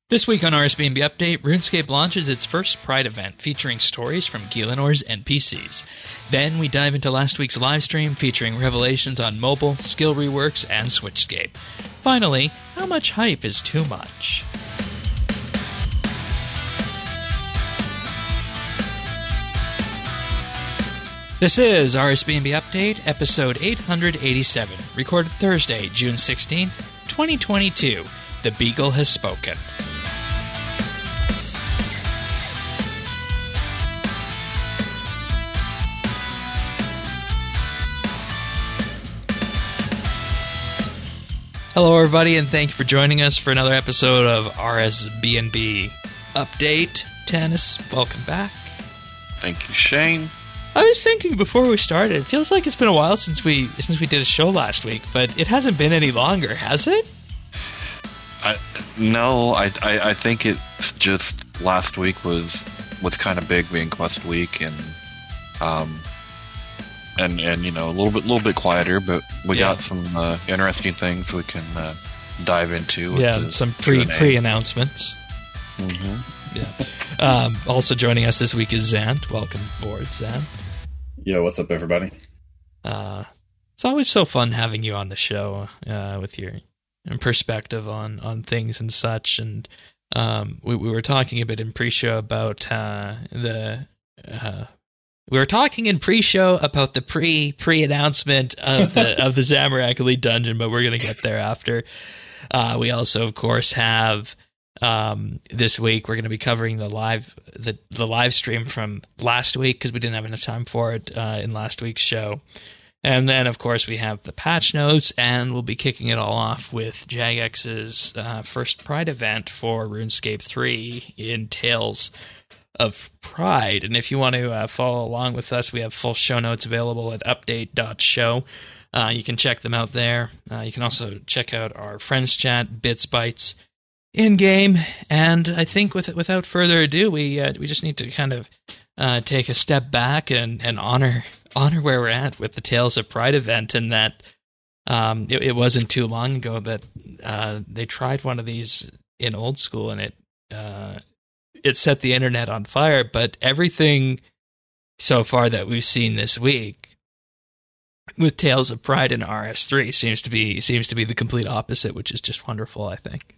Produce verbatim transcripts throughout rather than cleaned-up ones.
This week on R S B N B Update, RuneScape launches its first Pride event featuring stories from Gielinnor's N P Cs. Then we dive into last week's livestream featuring revelations on mobile, skill reworks, and Switchscape. Finally, how much hype is too much? This is R S B N B Update, episode eight hundred eighty-seven, recorded Thursday, June sixteenth, twenty twenty-two. The Beagle has spoken. Hello, everybody, and thank you for joining us for another episode of R S B N B Update. Tanis, welcome back. Thank you, Shane. I was thinking before we started, it feels like it's been a while since we since we did a show last week, but it hasn't been any longer, has it? I, no, I, I I think it's just last week was was kind of big being Quest Week and um and and you know a little bit little bit quieter, but we yeah. got some uh, interesting things we can uh, dive into. With yeah, some pre pre announcements. Mm-hmm. Yeah. Um, also joining us this week is Zant. Welcome aboard, Zant. Yo, what's up, everybody? Uh, it's always so fun having you on the show uh, with your perspective on, on things and such. And um, we, we were talking a bit in pre-show about uh, the... Uh, we were talking in pre-show about the pre, pre-announcement of the of the Zamorak Elite Dungeon, but we're going to get there after. Uh, we also, of course, have... Um, this week we're going to be covering the live the, the live stream from last week because we didn't have enough time for it uh, in last week's show. And then, of course, we have the patch notes, and we'll be kicking it all off with Jagex's uh, first Pride event for RuneScape three in Tales of Pride. And if you want to uh, follow along with us, we have full show notes available at update dot show. Uh, you can check them out there. Uh, you can also check out our Friends Chat, Bits Bytes, in game, and I think with without further ado, we uh, we just need to kind of uh, take a step back and, and honor honor where we're at with the Tales of Pride event, and that um, it, it wasn't too long ago that uh, they tried one of these in old school, and it uh, it set the internet on fire. But everything so far that we've seen this week with Tales of Pride in R S three seems to be seems to be the complete opposite, which is just wonderful, I think,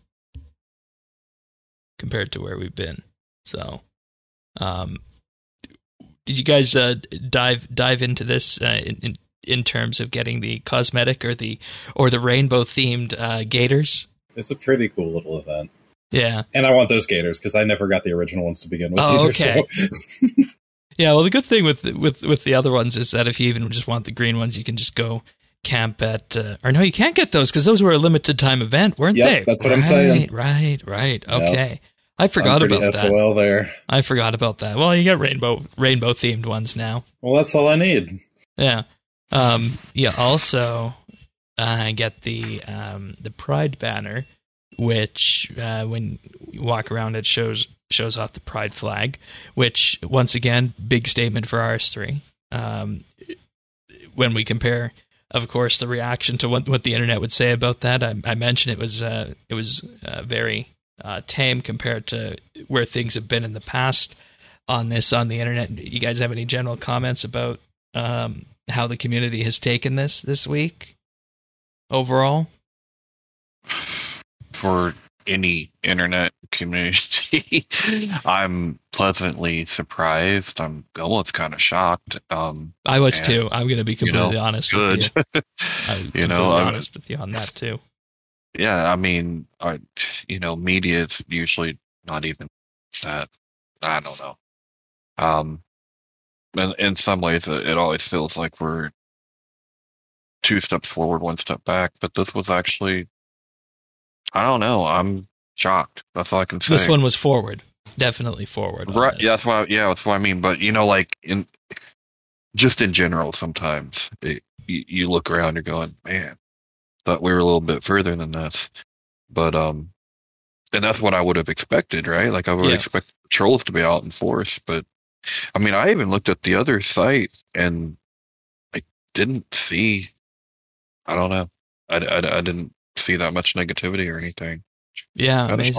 compared to where we've been. So, um, did you guys uh, dive dive into this uh, in, in in terms of getting the cosmetic or the or the rainbow themed uh, gators? It's a pretty cool little event. Yeah, and I want those gators because I never got the original ones to begin with. Oh, either, okay. So. Yeah, well, the good thing with with with the other ones is that if you even just want the green ones, you can just go camp at, uh, or no, you can't get those because those were a limited time event, weren't yep, they? That's what right, I'm saying. Right, right, okay. Yep. I forgot about S O L that. There. I forgot about that. Well, you got rainbow rainbow themed ones now. Well, that's all I need. Yeah. Um, you also uh, get the um, the Pride banner, which uh, when you walk around, it shows shows off the Pride flag. Which once again, big statement for R S three. Um, when we compare, of course, the reaction to what what the internet would say about that, I, I mentioned it was uh, it was uh, very uh, tame compared to where things have been in the past on this on the internet. You guys have any general comments about um, how the community has taken this this week overall? For any internet community, I'm pleasantly surprised. I'm almost kind of shocked. Um, I was and, too. I'm going to be completely you know, honest good. with you. I'm you completely know, honest with you on that too. Yeah, I mean, I, you know, media is usually not even that. I don't know. Um, in, in some ways, it, it always feels like we're two steps forward, one step back. But this was actually, I don't know. I'm shocked. That's all I can say. This one was forward, definitely forward. Right? Yeah, that's why. Yeah, that's what I mean. But you know, like in just in general, sometimes it, you, you look around, you're going, man, thought we were a little bit further than this. But um, and that's what I would have expected, right? Like I would yeah. expect patrols to be out in force, but I mean, I even looked at the other site and I didn't see. I don't know. I, I, I didn't see that much negativity or anything. Yeah, Kinda amazing. shocking.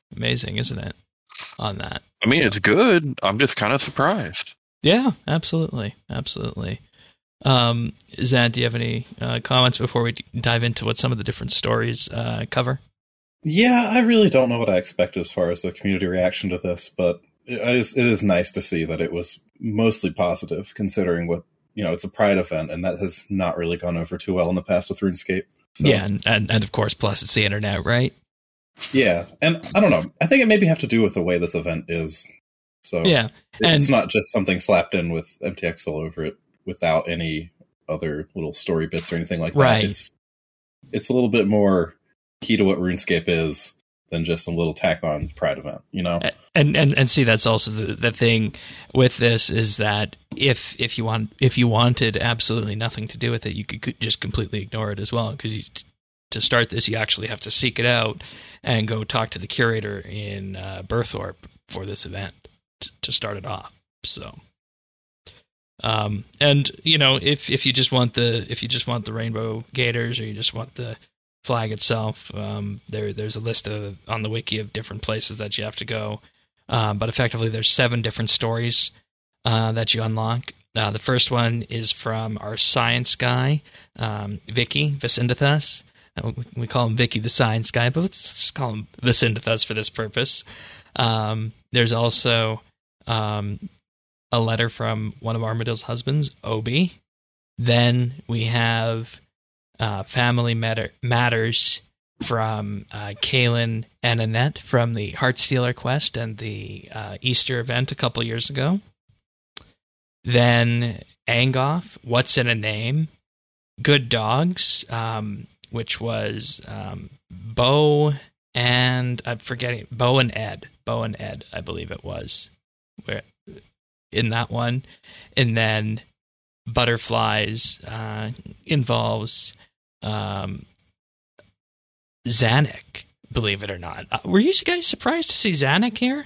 amazing, isn't it? On that. I mean, it's good. I'm just kind of surprised. Yeah, absolutely, absolutely. Um, Zant, do you have any uh, comments before we dive into what some of the different stories uh, cover? Yeah, I really don't know what I expect as far as the community reaction to this, but it is, it is nice to see that it was mostly positive, considering what, you know, it's a Pride event, and that has not really gone over too well in the past with RuneScape. So, yeah, and, and, and of course, plus it's the internet, right? Yeah, and I don't know. I think it maybe have to do with the way this event is. So yeah, and it's not just something slapped in with M T X all over it without any other little story bits or anything like that. Right. It's it's a little bit more key to what RuneScape is than just a little tack on Pride event, you know? And and and see, that's also the, the thing with this is that if if you want if you wanted absolutely nothing to do with it, you could, could just completely ignore it as well, because to start this, you actually have to seek it out and go talk to the curator in uh, Berthorpe for this event t- to start it off. So, um, and you know, if if you just want the if you just want the Rainbow Gators, or you just want the flag itself, um, there there's a list of on the wiki of different places that you have to go. Um, but effectively, there's seven different stories uh, that you unlock. Uh, the first one is from our science guy, um, Vicky Vicindethus. We call him Vicky the Science Guy, but let's just call him Vicindethus for this purpose. Um, there's also um, a letter from one of Armadale's husbands, Obi. Then we have uh, Family Matter- Matters from uh, Kaylin and Annette from the Heartstealer quest and the uh, Easter event a couple years ago. Then Angoff, What's in a Name? Good Dogs, um, which was um, Bo and I'm forgetting Bo and Ed, Bo and Ed, I believe it was, where in that one, and then Butterflies uh, involves um, Zanuck, believe it or not. Uh, were you guys surprised to see Zanuck here?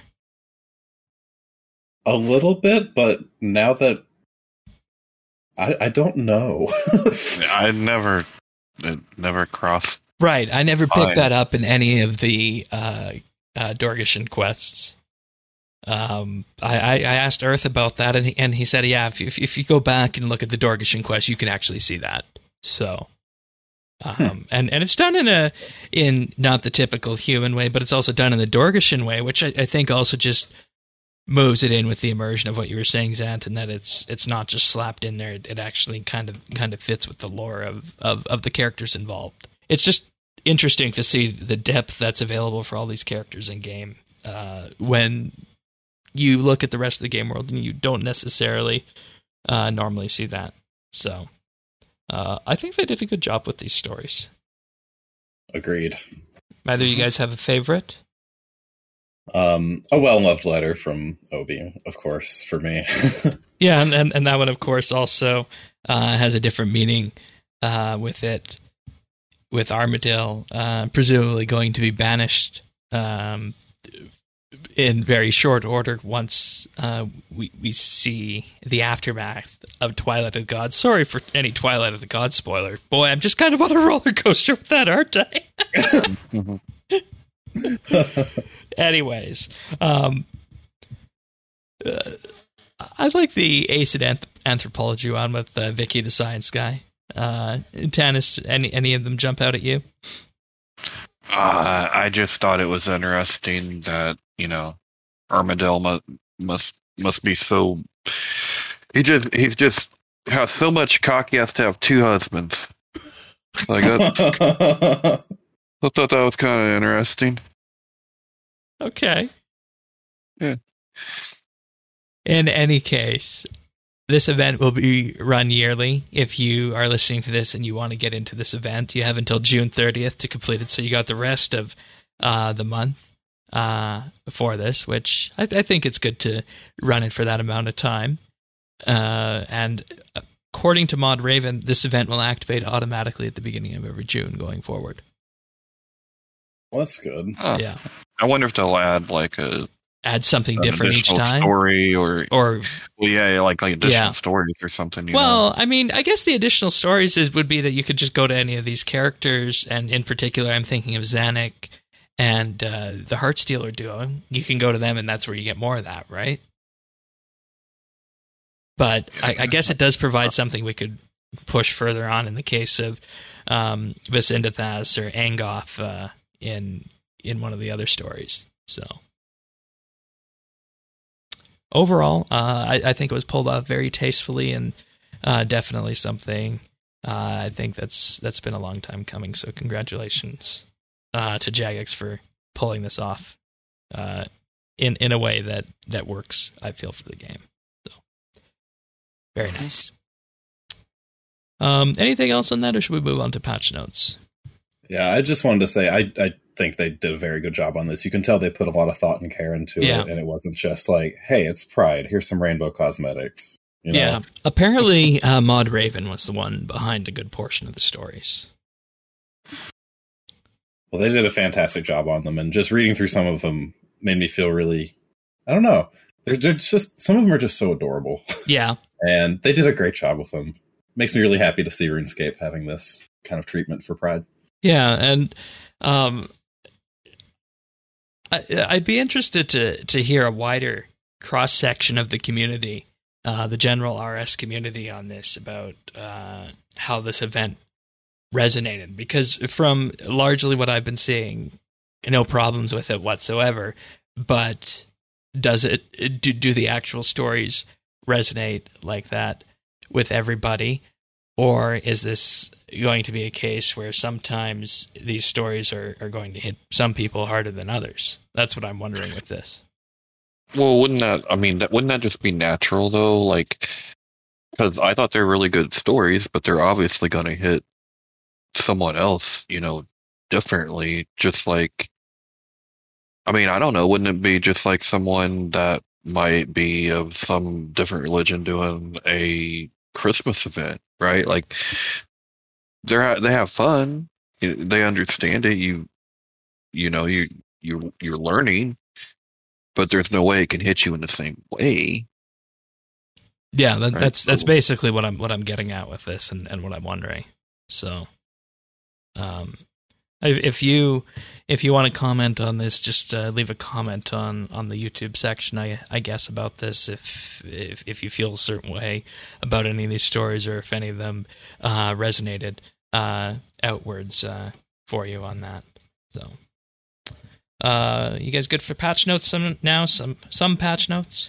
A little bit, but now that I, I don't know. I never, it never crossed. Right, I never picked Fine. that up in any of the uh, uh, Dorgeshan quests. Um, I, I, I asked Earth about that, and he, and he said, "Yeah, if, if if you go back and look at the Dorgeshan quest, you can actually see that." So, um, hmm. and and it's done in a in not the typical human way, but it's also done in the Dorgeshan way, which I, I think also just moves it in with the immersion of what you were saying, Zant, and that it's it's not just slapped in there; it, it actually kind of kind of fits with the lore of, of, of the characters involved. It's just interesting to see the depth that's available for all these characters in game uh, when you look at the rest of the game world and you don't necessarily uh, normally see that. So uh, I think they did a good job with these stories. Agreed. Either you guys have a favorite? Um, a well-loved letter from Obi, of course, for me. Yeah, and, and, and that one, of course, also uh, has a different meaning uh, with it. With Armadale uh, presumably going to be banished um, in very short order once uh, we we see the aftermath of Twilight of the Gods. Sorry for any Twilight of the Gods spoiler. Boy, I'm just kind of on a roller coaster with that, aren't I? Anyways, um, uh, I like the Acid Anth- Anthropology one with uh, Vicky the Science Guy. Uh, Tanis, any any of them jump out at you? Uh, I just thought it was interesting that, you know, Armadale must must must be so. He just he's just has so much cock. He has to have two husbands. Like that. I thought that was kind of interesting. Okay. Yeah. In any case, this event will be run yearly. If you are listening to this and you want to get into this event, you have until June thirtieth to complete it. So you got the rest of uh, the month uh, for this, which I, I think it's good to run it for that amount of time. Uh, and according to Mod Raven, this event will activate automatically at the beginning of every June going forward. Well, that's good. Huh. Yeah. I wonder if they'll add like a add something different each time, story or or well, yeah, like like additional yeah. stories or something. You well, know? I mean, I guess the additional stories is, would be that you could just go to any of these characters, and in particular, I'm thinking of Zanuck and uh, the Heartstealer duo, you can go to them, and that's where you get more of that, right? But I, I guess it does provide something we could push further on in the case of um, Visindathas or Angoth uh, in in one of the other stories. So overall, uh, I, I think it was pulled off very tastefully, and uh, definitely something uh, I think that's that's been a long time coming. So congratulations uh, to Jagex for pulling this off uh, in in a way that that works, I feel, for the game. So very nice. Um, anything else on that, or should we move on to patch notes? Yeah, I just wanted to say I, I think they did a very good job on this. You can tell they put a lot of thought and care into yeah. it, and it wasn't just like, hey, it's Pride, here's some rainbow cosmetics. You know? Yeah, apparently uh, Maud Raven was the one behind a good portion of the stories. Well, they did a fantastic job on them, and just reading through some of them made me feel really, I don't know, they're, they're just, some of them are just so adorable. Yeah. And they did a great job with them. Makes me really happy to see RuneScape having this kind of treatment for Pride. Yeah, and um, I, I'd be interested to to hear a wider cross section of the community, uh, the general R S community, on this, about uh, how this event resonated. Because from largely what I've been seeing, no problems with it whatsoever. But does it do, do the actual stories resonate like that with everybody, or is this going to be a case where sometimes these stories are, are going to hit some people harder than others? That's what I'm wondering with this. Well, wouldn't that, I mean, that, wouldn't that just be natural, though? Like, because I thought they're really good stories, but they're obviously going to hit someone else, you know, differently. Just like, I mean, I don't know, wouldn't it be just like someone that might be of some different religion doing a Christmas event, right? Like, they're they have fun, they understand it. You, you know, you you you're learning, but there's no way it can hit you in the same way. Yeah, that, right? that's that's basically what I'm what I'm getting at with this, and, and what I'm wondering. So, um, if you if you want to comment on this, just uh, leave a comment on, on the YouTube section, I I guess, about this. If if if you feel a certain way about any of these stories, or if any of them uh, resonated uh, outwards uh, for you on that. So, uh, you guys good for patch notes? Some now, some some patch notes.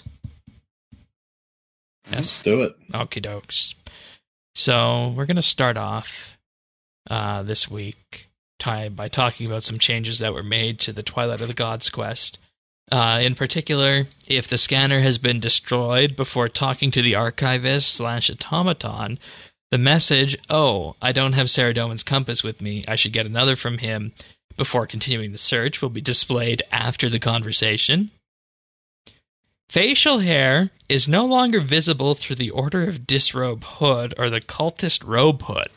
Yes, let's do it. Okie dokes. So we're gonna start off uh, this week by talking about some changes that were made to the Twilight of the Gods quest. Uh, in particular, if the scanner has been destroyed before talking to the archivist slash automaton, the message, "Oh, I don't have Saradomin's compass with me, I should get another from him," before continuing the search, will be displayed after the conversation. Facial hair is no longer visible through the Order of Disrobe hood or the Cultist robe hood.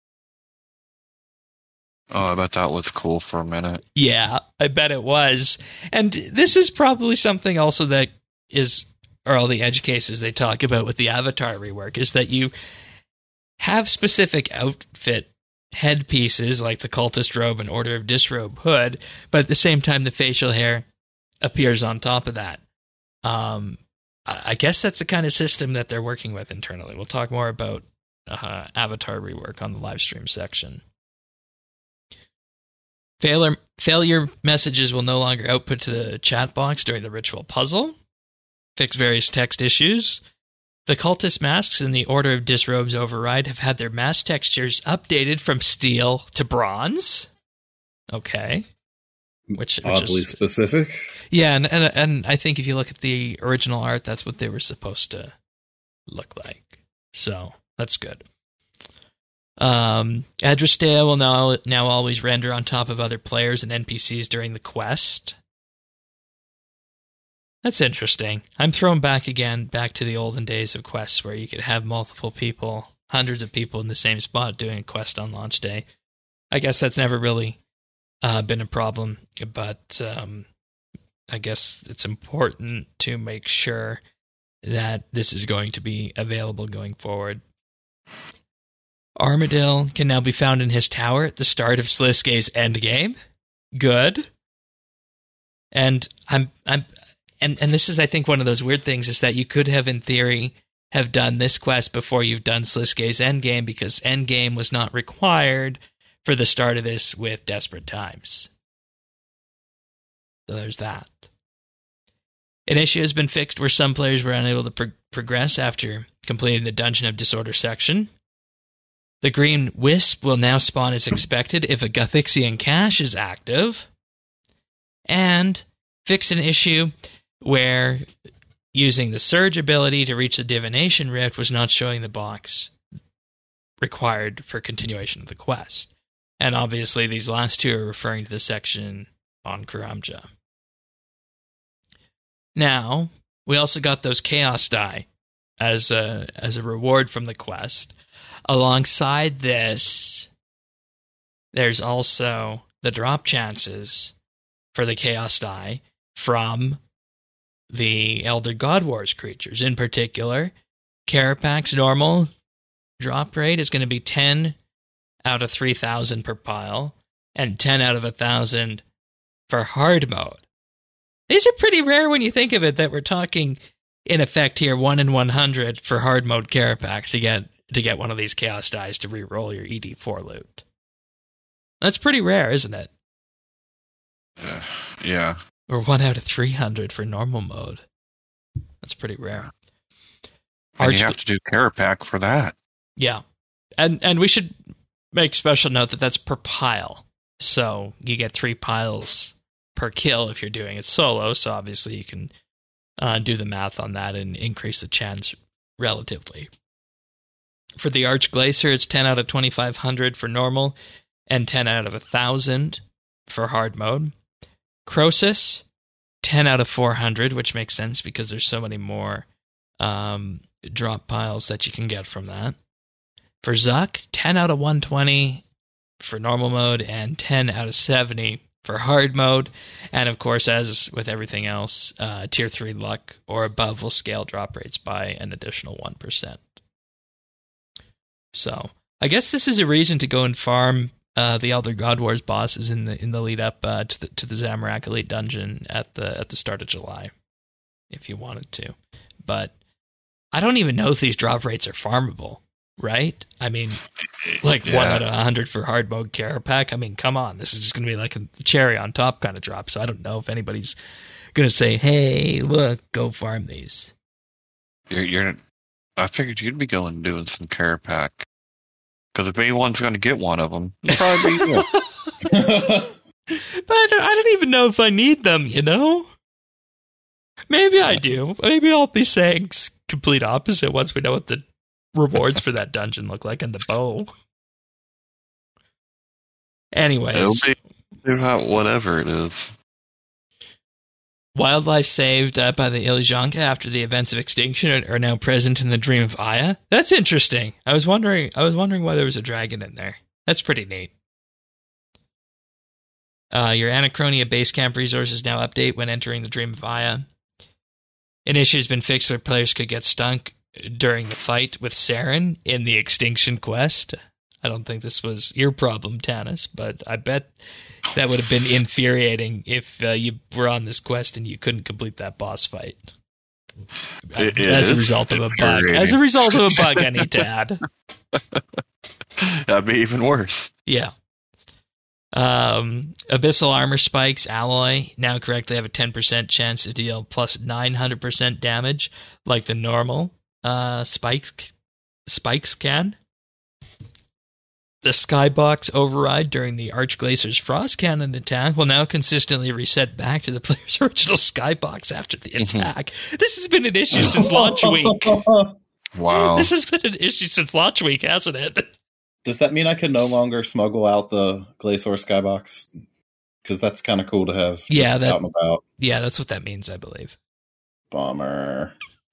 Oh, I bet that was cool for a minute. Yeah, I bet it was. And this is probably something also that is, or all the edge cases they talk about with the Avatar rework, is that you have specific outfit headpieces like the Cultist robe and Order of Disrobe hood, but at the same time the facial hair appears on top of that. Um, I guess that's the kind of system that they're working with internally. We'll talk more about uh, Avatar rework on the live stream section. Failure, failure messages will no longer output to the chat box during the ritual puzzle. Fix various text issues. The cultist masks in the Order of Disrobe's override have had their mask textures updated from steel to bronze. Okay. Which, which Oddly is, specific. Yeah, and, and and I think if you look at the original art, that's what they were supposed to look like. So, that's good. Um, Adrastea will now now always render on top of other players and N P Cs during the quest. That's interesting. I'm thrown back again, back to the olden days of quests where you could have multiple people, hundreds of people in the same spot doing a quest on launch day. I guess that's never really uh, been a problem, but um, I guess it's important to make sure that this is going to be available going forward. Armadil can now be found in his tower at the start of Sliske's endgame. Good. And I'm I'm and and this is I think one of those weird things is that you could have in theory have done this quest before you've done Sliske's Endgame, because Endgame was not required for the start of this with Desperate Times. So there's that. An issue has been fixed where some players were unable to pro- progress after completing the Dungeon of Disorder section. The green wisp will now spawn as expected if a Gothixian cache is active. And fix an issue where using the Surge ability to reach the Divination Rift was not showing the box required for continuation of the quest. And obviously these last two are referring to the section on Karamja. Now, we also got those Chaos Die as a, as a reward from the quest. Alongside this, there's also the drop chances for the Chaos Die from the Elder God Wars creatures. In particular, Karapak's normal drop rate is going to be ten out of three thousand per pile, and ten out of one thousand for hard mode. These are pretty rare when you think of it, that we're talking, in effect here, one in one hundred for hard mode Karapak to get to get one of these Chaos Dies to re-roll your E D four loot. That's pretty rare, isn't it? Uh, yeah. Or one out of three hundred for normal mode. That's pretty rare. And Arch- you have to do Karapak for that. Yeah. And and we should make special note that that's per pile. So you get three piles per kill if you're doing it solo, so obviously you can uh, do the math on that and increase the chance relatively. For the Archglacier, it's ten out of twenty-five hundred for normal and ten out of one thousand for hard mode. Croesus, ten out of four hundred, which makes sense because there's so many more um, drop piles that you can get from that. For Zuck, ten out of one twenty for normal mode and ten out of seventy for hard mode. And of course, as with everything else, uh, tier three luck or above will scale drop rates by an additional one percent. So I guess this is a reason to go and farm uh, the Elder God Wars bosses in the in the lead up uh, to the to the Zamorak Elite Dungeon at the at the start of July, if you wanted to. But I don't even know if these drop rates are farmable, right? I mean, like yeah. one out of a hundred for hard mode Karapak. I mean, come on, this is just going to be like a cherry on top kind of drop. So I don't know if anybody's going to say, "Hey, look, go farm these." You're, you're I figured you'd be going and doing some Karapak. Because if anyone's going to get one of them, it'll probably be you. But I don't, I don't even know if I need them, you know? Maybe I do. Maybe I'll be saying complete opposite once we know what the rewards for that dungeon look like and the bow. Anyways. It'll be whatever it is. Wildlife saved uh, by the Ilijanka after the events of extinction are, are now present in the Dream of Aya. That's interesting. I was wondering. I was wondering why there was a dragon in there. That's pretty neat. Uh, your Anachronia base camp resources now update when entering the Dream of Aya. An issue has been fixed where players could get stunk during the fight with Saren in the Extinction quest. I don't think this was your problem, Tanis, but I bet that would have been infuriating if uh, you were on this quest and you couldn't complete that boss fight. It as a result of a bug. As a result of a bug, I need to add. That'd be even worse. Yeah. Um, Abyssal Armor Spikes Alloy now correctly have a ten percent chance to deal plus nine hundred percent damage, like the normal uh, spikes, spikes can. The Skybox override during the Archglacier's Frost Cannon attack will now consistently reset back to the player's original Skybox after the attack. This has been an issue since launch week. Wow. This has been an issue since launch week, hasn't it? Does that mean I can no longer smuggle out the Glacier Skybox? Because that's kind of cool to have just yeah, that, out and about. Yeah, that's what that means, I believe. Bummer.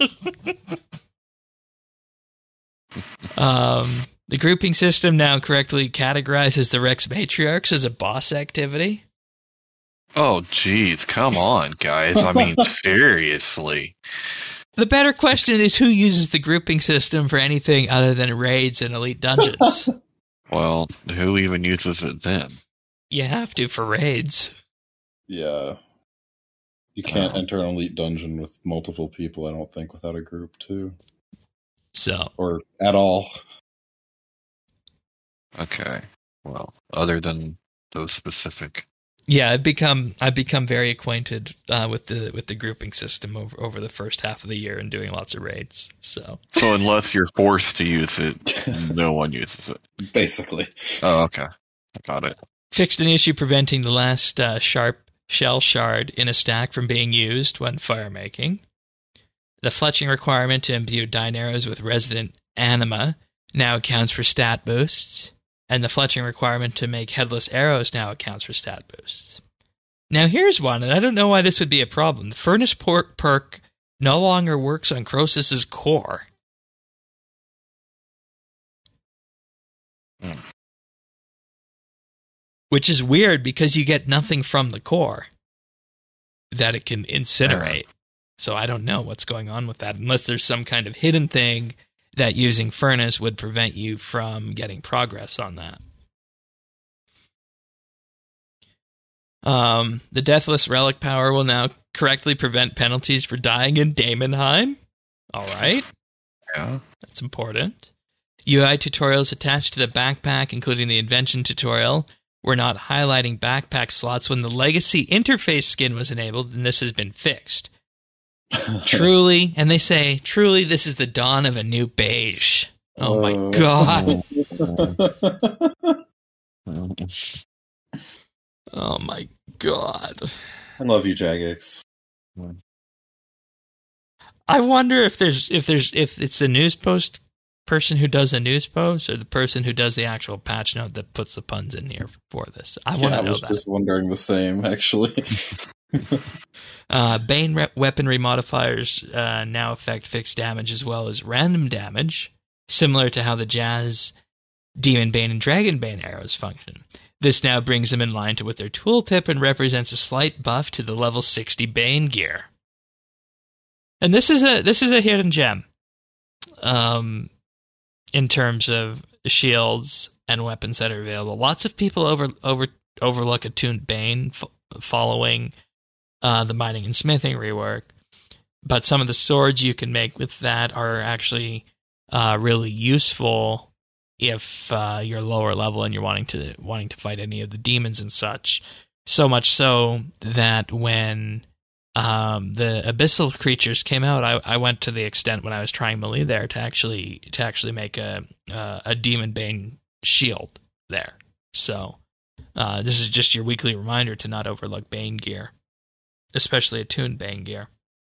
um... The grouping system now correctly categorizes the Rex Matriarchs as a boss activity. Oh, geez. Come on, guys. I mean, seriously. The better question is who uses the grouping system for anything other than raids and elite dungeons? Well, who even uses it then? You have to for raids. Yeah. You can't Oh. enter an elite dungeon with multiple people, I don't think, without a group, too. So, Or at all. Okay. Well, other than those specific. yeah, I've become I've become very acquainted uh, with the with the grouping system over over the first half of the year and doing lots of raids. So, So unless you're forced to use it, no one uses it. Basically. Oh, okay. I got it. fixed an issue preventing the last uh, sharp shell shard in a stack from being used when fire making. The fletching requirement to imbue Dyne arrows with resident anima now accounts for stat boosts, and the fletching requirement to make headless arrows now accounts for stat boosts. Now here's one, and I don't know why this would be a problem. The furnace pork perk no longer works on Crosis's core. Hmm. Which is weird because you get nothing from the core that it can incinerate. So I don't know what's going on with that, unless there's some kind of hidden thing that using Furnace would prevent you from getting progress on that. Um, the Deathless Relic power will now correctly prevent penalties for dying in Daemonheim. All right. Yeah. That's important. U I tutorials attached to the backpack, including the invention tutorial, were not highlighting backpack slots when the legacy interface skin was enabled, and this has been fixed. Truly, and they say, truly, this is the dawn of a new beige. Oh my Oh. god. Oh my god. I love you, Jagex. I wonder if there's if there's if it's a news post person who does a news post or the person who does the actual patch note that puts the puns in here for this. I Yeah, want I to know was that. just wondering the same, actually. Uh, Bane re- weaponry modifiers uh, now affect fixed damage as well as random damage, similar to how the Jazz, Demon Bane, and Dragon Bane arrows function. This now brings them in line to with their tooltip and represents a slight buff to the level sixty Bane gear. And this is a this is a hidden gem, um, in terms of shields and weapons that are available. Lots of people over over overlook attuned Bane f- following. Uh, the mining and smithing rework, but some of the swords you can make with that are actually uh, really useful if uh, you're lower level and you're wanting to wanting to fight any of the demons and such. So much so that when um, the abyssal creatures came out, I, I went to the extent when I was trying melee there to actually to actually make a uh, a demon bane shield there. So uh, this is just your weekly reminder to not overlook Bane gear. Especially attuned Bane gear.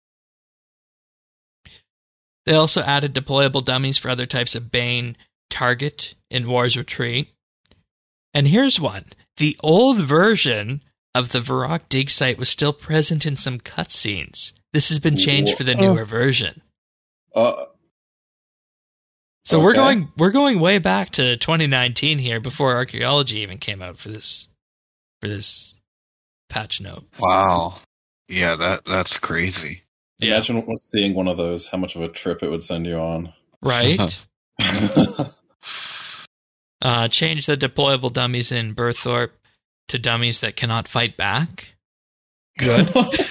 They also added deployable dummies for other types of Bane target in War's Retreat. And here's one. The old version of the Varrock dig site was still present in some cutscenes. This has been changed for the newer version. Uh, So okay. we're going we're going way back to twenty nineteen here before archaeology even came out for this for this patch note. Wow. Yeah, that that's crazy. Yeah. Imagine seeing one of those, how much of a trip it would send you on. Right? Uh, change the deployable dummies in Burthorpe to dummies that cannot fight back. Good.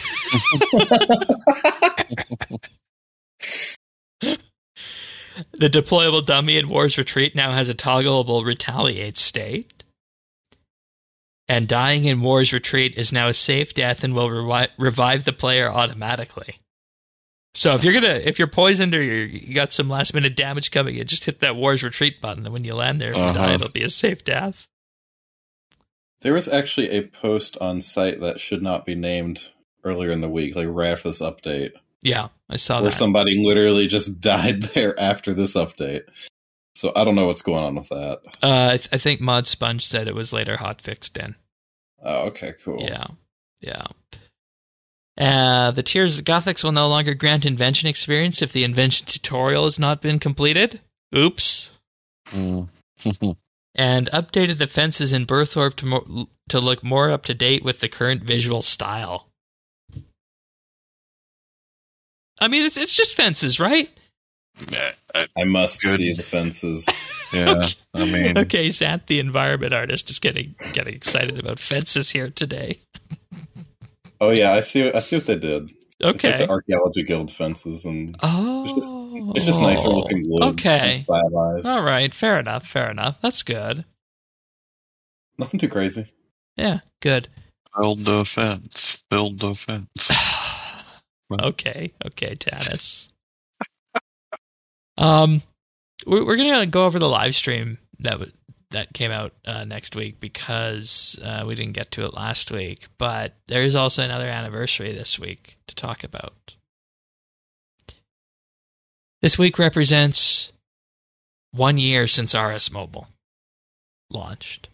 The deployable dummy in War's Retreat now has a toggleable retaliate state. And dying in War's Retreat is now a safe death and will revi- revive the player automatically. So if you're gonna, if you're poisoned or you're, you got some last minute damage coming, you just hit that War's Retreat button, and when you land there, if you Uh-huh. die, it'll be a safe death. There was actually a post on site that should not be named earlier in the week, like right after this update, Yeah, I saw where that. somebody literally just died there after this update. So I don't know what's going on with that. Uh, I, th- I think Mod Sponge said it was later hotfixed in. Oh, okay, cool. Yeah, yeah. Uh, the Tears of Gothics will no longer grant invention experience if the invention tutorial has not been completed. Oops. Mm. And updated the fences in Burthorpe to, mo- to look more up to date with the current visual style. I mean, it's, it's just fences, right? Yeah, I- I must Good. see the fences. yeah, I mean, Okay, Zant, the environment artist, is getting getting excited about fences here today. Oh yeah, I see. I see what they did. It's like Okay. the Archaeology Guild fences, and Oh. it's just it's just nicer looking wood. Okay. And stylized. All right. Fair enough. Fair enough. That's good. Nothing too crazy. Yeah. Good. Build the fence. Build the fence. okay. Okay, Tannis. um, we're, we're gonna go over the live stream that w- that came out uh, next week because uh, we didn't get to it last week. But there is also another anniversary this week to talk about. This week represents one year since R S Mobile launched.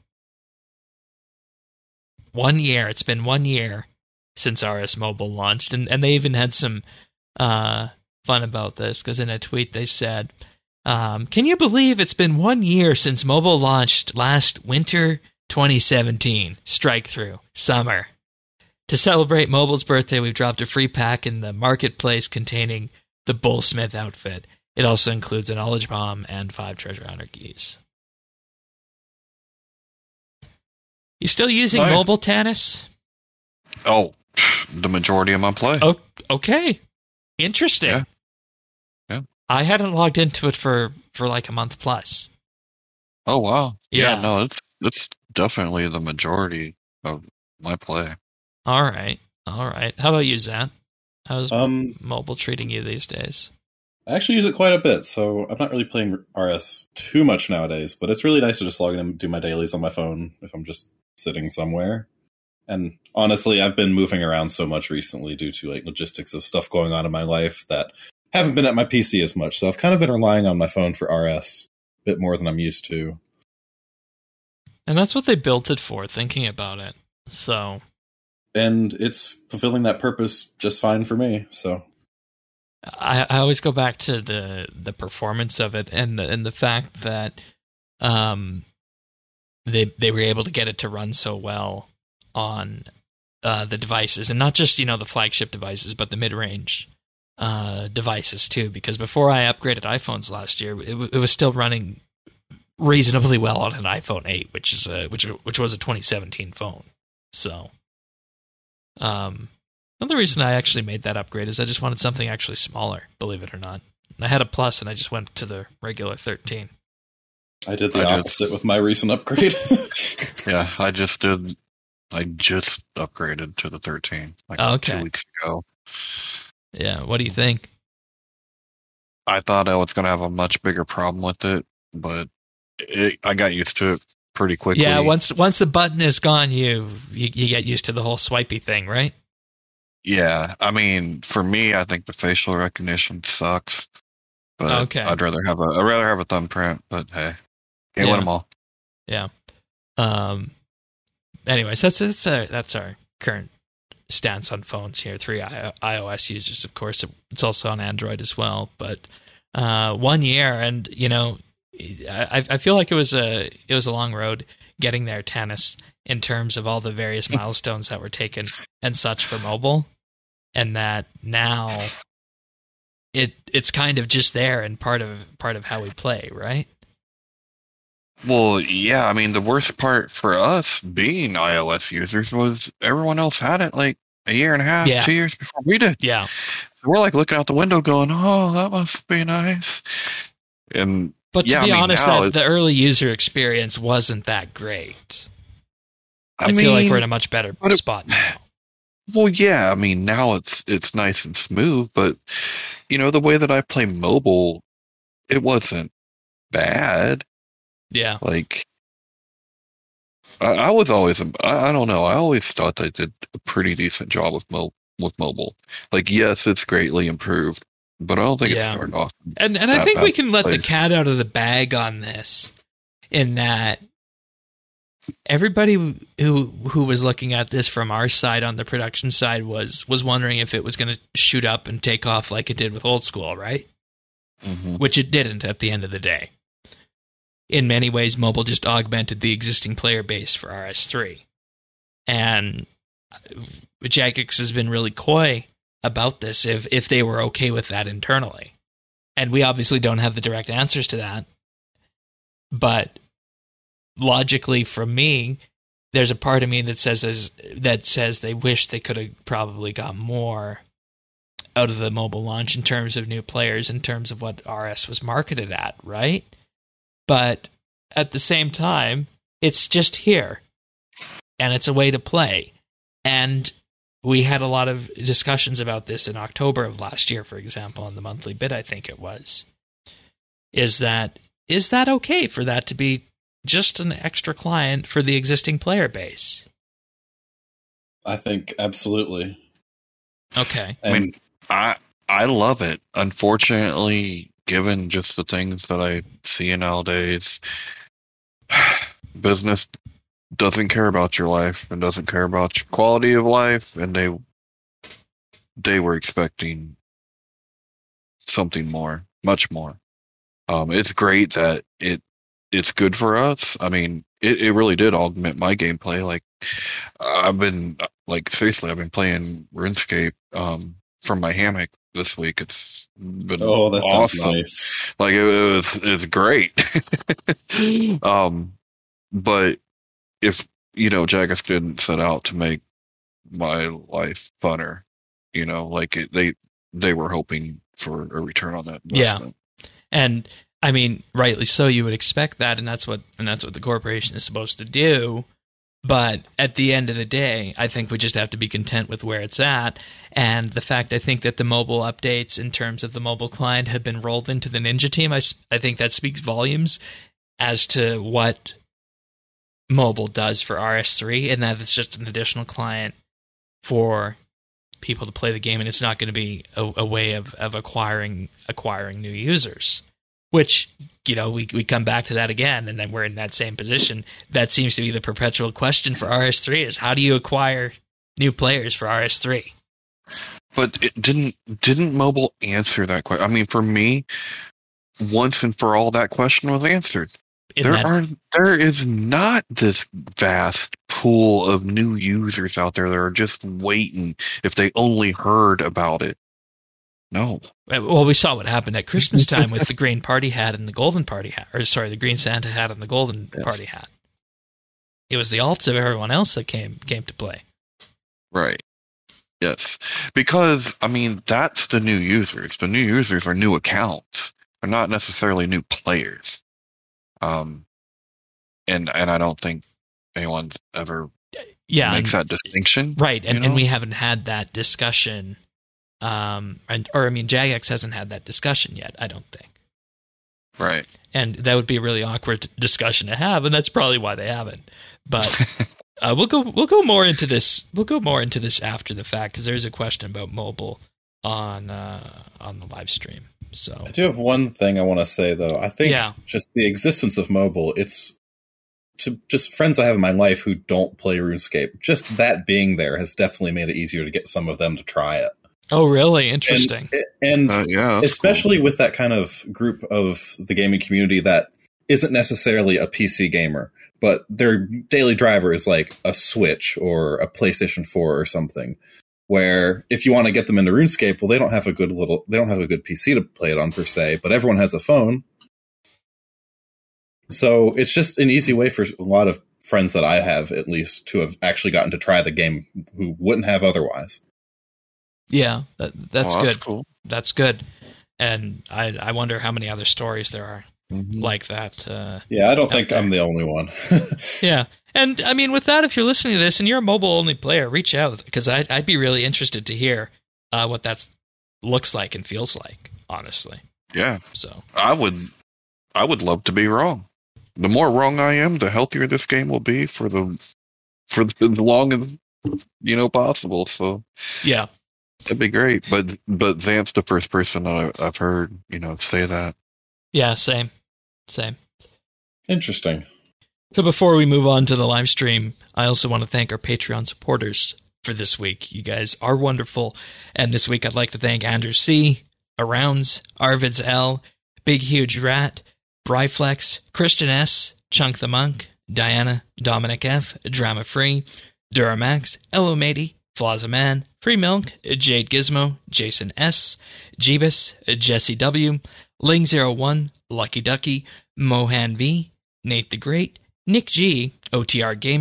One year. It's been one year since R S Mobile launched. And, and they even had some uh, fun about this because in a tweet they said, um, can you believe it's been one year since mobile launched last winter twenty seventeen? Strike through. Summer. To celebrate mobile's birthday, we've dropped a free pack in the marketplace containing the Bullsmith outfit. It also includes a knowledge bomb and five treasure hunter keys. You still using Fine. mobile, Tannis? Oh, the majority of my play. Oh, okay. Interesting. Yeah. Yeah. I hadn't logged into it for, for like a month plus. Oh wow. Yeah. Yeah. No, it's it's definitely the majority of my play. All right. All right. How about you, Zan? How's Um, mobile treating you these days? I actually use it quite a bit, so I'm not really playing R S too much nowadays. But it's really nice to just log in and do my dailies on my phone if I'm just sitting somewhere. And honestly, I've been moving around so much recently due to like logistics of stuff going on in my life that haven't been at my P C as much. So I've kind of been relying on my phone for R S a bit more than I'm used to. And that's what they built it for, thinking about it. So, And it's fulfilling that purpose just fine for me. So I, I always go back to the the performance of it and the, and the fact that um they they were able to get it to run so well on uh, the devices, and not just you know the flagship devices, but the mid range uh, devices too. Because before I upgraded iPhones last year, it, w- it was still running reasonably well on an iPhone eight, which is a which which was a twenty seventeen phone. So, um. Another reason I actually made that upgrade is I just wanted something actually smaller, believe it or not. I had a plus and I just went to the regular thirteen. I did the I opposite just- with my recent upgrade. Yeah, I just did. I just upgraded to the thirteen like Okay. two weeks ago. Yeah, what do you think? I thought I was going to have a much bigger problem with it, but it, I got used to it pretty quickly. Yeah, once once the button is gone, you, you you get used to the whole swipey thing, right? Yeah, I mean, for me, I think the facial recognition sucks. But Okay. I'd rather have a I'd rather have a thumbprint. But hey, can't Yeah. win them all. Yeah. Um. Anyways, that's that's our, that's our current stance on phones here. Three I- iOS users, of course. It's also on Android as well. But uh, one year, and you know, I I feel like it was a it was a long road getting there, Tannis, in terms of all the various milestones that were taken and such for mobile, and that now it it's kind of just there and part of part of how we play, right? Well, yeah, I mean, the worst part for us being iOS users was everyone else had it like a year and a half, Yeah. two years before we did. Yeah. So we're like looking out the window going, oh, that must be nice. And But to yeah, be I mean, honest, now that it- the early user experience wasn't that great. I, I, mean, feel like we're in a much better but it- spot now. well, yeah, I mean, now it's it's nice and smooth, but you know, the way that I play mobile, it wasn't bad. Yeah. Like, I, I was always, I, I don't know, I always thought I did a pretty decent job with mo- with mobile. Like, yes, it's greatly improved, but I don't think it Yeah. started off. And and I that think we bad can let the place. cat out of the bag on this, in that everybody who who was looking at this from our side on the production side was was wondering if it was going to shoot up and take off like it did with old school, right? Mhm. Which it didn't at the end of the day. In many ways, mobile just augmented the existing player base for R S three. And Jagex has been really coy about this, if if they were okay with that internally. And we obviously don't have the direct answers to that. But logically, from me, there's a part of me that says as, that says they wish they could have probably got more out of the mobile launch in terms of new players, in terms of what R S was marketed at, right? But at the same time, it's just here, and it's a way to play. And we had a lot of discussions about this in October of last year, for example, on the Monthly Bit, I think it was. Is that is that okay for that to be just an extra client for the existing player base? I think absolutely. Okay. I mean, I I love it. Unfortunately, given just the things that I see nowadays, business doesn't care about your life and doesn't care about your quality of life, and they they were expecting something more, much more. Um, it's great that it it's good for us. I mean, it, it really did augment my gameplay. Like, I've been like seriously, I've been playing RuneScape um, from my hammock this week. It's been oh, that's awesome. Nice. Like it, it was, it's great. um, but if you know, Jagex didn't set out to make my life funner. You know, like it, they they were hoping for a return on that investment. Yeah, and I mean, rightly so. You would expect that, and that's what and that's what the corporation is supposed to do. But at the end of the day, I think we just have to be content with where it's at. And the fact I think that the mobile updates in terms of the mobile client have been rolled into the Ninja team, I, I think that speaks volumes as to what mobile does for R S three, and that it's just an additional client for people to play the game, and it's not going to be a, a way of, of acquiring acquiring new users. Which, you know, we we come back to that again, and then we're in that same position. That seems to be the perpetual question for R S three: is how do you acquire new players for R S three? But it didn't didn't mobile answer that question. I mean, for me, once and for all, that question was answered. In there that, are there is not this vast pool of new users out there that are just waiting if they only heard about it. No. Well, we saw what happened at Christmas time with the green party hat and the golden party hat, or sorry, the green Santa hat and the golden yes. party hat. It was the alts of everyone else that came came to play. Right. Yes. Because, I mean, that's the new users. The new users are new accounts. They're not necessarily new players. Um, and and I don't think anyone's ever yeah, makes and, that distinction. Right, and, you know? and we haven't had that discussion. Um, and, or, I mean, Jagex hasn't had that discussion yet, I don't think. Right. And that would be a really awkward discussion to have, and that's probably why they haven't. But uh, we'll go we'll go more into this we'll go more into this after the fact, because there's a question about mobile on uh, on the live stream. So I do have one thing I want to say, though. I think yeah. just the existence of mobile, it's to just friends I have in my life who don't play RuneScape. Just that being there has definitely made it easier to get some of them to try it. Oh, really? Interesting. And, and uh, yeah, especially cool. with that kind of group of the gaming community that isn't necessarily a P C gamer, but their daily driver is like a Switch or a PlayStation four or something. Where if you want to get them into RuneScape, well, they don't have a good little, they don't have a good P C to play it on per se, but everyone has a phone. So it's just an easy way for a lot of friends that I have, at least, to have actually gotten to try the game who wouldn't have otherwise. Yeah, that, that's oh, good. That's cool. That's good. And I I wonder how many other stories there are mm-hmm. like that. Uh, yeah, I don't think there. I'm the only one. Yeah. And, I mean, with that, if you're listening to this and you're a mobile-only player, reach out, because I'd, I'd be really interested to hear uh, what that looks like and feels like, honestly. Yeah. So I would I would love to be wrong. The more wrong I am, the healthier this game will be for the for the long as, you know, possible. So yeah. That'd be great. But but Xant's the first person that I, I've heard, you know, say that. Yeah, same. Same. Interesting. So before we move on to the live stream, I also want to thank our Patreon supporters for this week. You guys are wonderful. And this week I'd like to thank Andrew C., Arounds, Arvids L., Big Huge Rat, Bryflex, Christian S., Chunk the Monk, Diana, Dominic F., Drama Free, Duramax, Ello Matey, Flaza Man, Free Milk, Jade Gizmo, Jason S., Jeebus, Jesse W., Ling zero one, Lucky Ducky, Mohan V., Nate the Great, Nick G., O T R Gamer,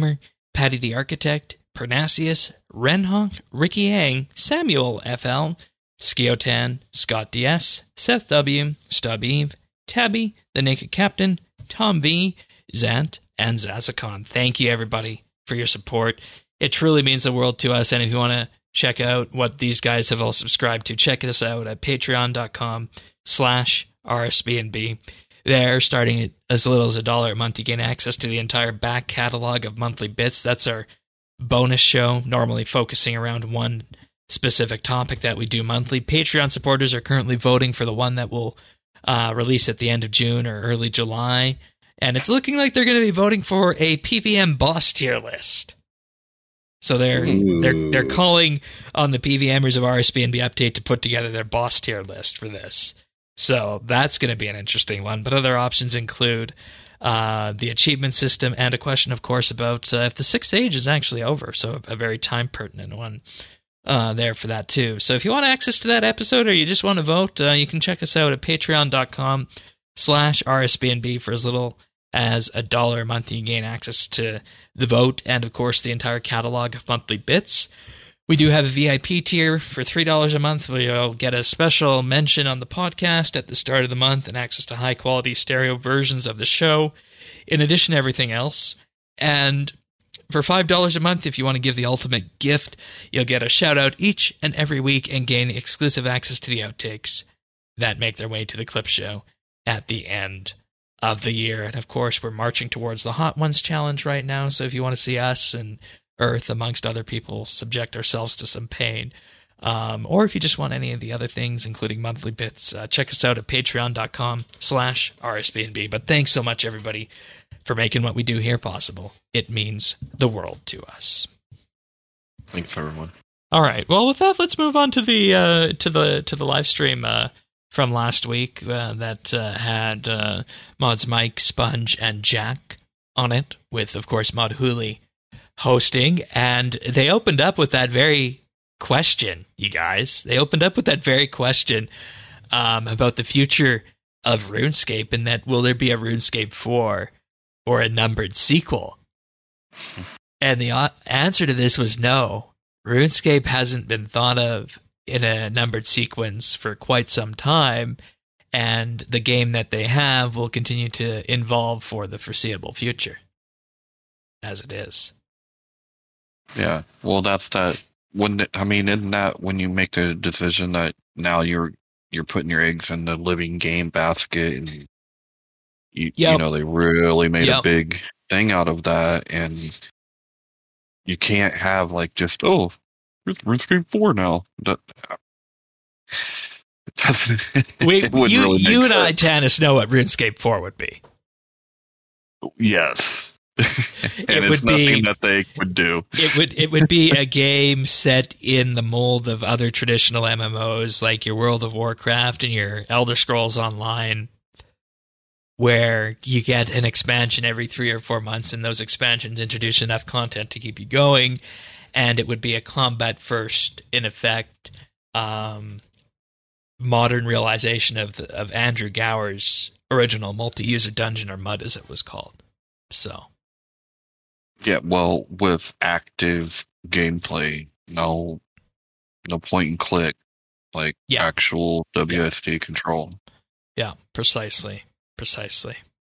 Patty the Architect, Pernasius, Renhonk, Ricky Yang, Samuel F L, Skiotan, Scott D S, Seth W, Stub Eve, Tabby, The Naked Captain, Tom V, Zant, and Zazacon. Thank you, everybody, for your support. It truly means the world to us, and if you want to check out what these guys have all subscribed to, check us out at patreon.com slash RSBNB. There, starting at as little as a dollar a month, you gain access to the entire back catalog of monthly bits. That's our bonus show, normally focusing around one specific topic that we do monthly. Patreon supporters are currently voting for the one that will uh, release at the end of June or early July, and it's looking like they're going to be voting for a P V M boss tier list. So they're Ooh. they're they're calling on the PVMers of R S B N B Update to put together their boss tier list for this. So that's going to be an interesting one. But other options include uh, the achievement system and a question, of course, about uh, if the Sixth Age is actually over. So a very time pertinent one uh, there for that too. So if you want access to that episode or you just want to vote, uh, you can check us out at patreon.com slash RSBNB for as little as a dollar a month. You can gain access to the vote and, of course, the entire catalog of monthly bits. We do have a V I P tier for three dollars a month where you'll get a special mention on the podcast at the start of the month and access to high-quality stereo versions of the show, in addition to everything else. And for five dollars a month, if you want to give the ultimate gift, you'll get a shout-out each and every week and gain exclusive access to the outtakes that make their way to the clip show at the end of the year. And, of course, we're marching towards the Hot Ones Challenge right now, so if you want to see us and Earth, amongst other people, subject ourselves to some pain, um, or if you just want any of the other things, including monthly bits, uh, check us out at patreon.com slash RSBNB. But thanks so much, everybody, for making what we do here possible. It means the world to us. Thanks, everyone. All right. Well, with that, let's move on to the uh, to the to the live stream uh, from last week uh, that uh, had uh, Mods Mike, Sponge, and Jack on it, with, of course, Mod Hooli hosting, and they opened up with that very question, you guys. They opened up with that very question um, about the future of RuneScape, and that will there be a RuneScape four or a numbered sequel? And the uh, answer to this was no. RuneScape hasn't been thought of in a numbered sequence for quite some time, and the game that they have will continue to evolve for the foreseeable future, as it is. Yeah, well, that's that. When the, I mean, isn't that when you make a decision that now you're you're putting your eggs in the living game basket, and you yep. you know they really made yep. a big thing out of that, and you can't have like just oh, it's RuneScape four now. That, it doesn't. We, it you really you and sense. I, Tanis, know what RuneScape four would be. Yes. and it it's would nothing be, that they would do. It would it would be a game set in the mold of other traditional M M Os like your World of Warcraft and your Elder Scrolls Online, where you get an expansion every three or four months, and those expansions introduce enough content to keep you going, and it would be a combat first, in effect, um, modern realization of the, of Andrew Gower's original multi-user dungeon, or M U D as it was called. So. Yeah, well, with active gameplay, no, no point and click, like yeah. actual W S D yeah. control. Yeah, precisely, precisely.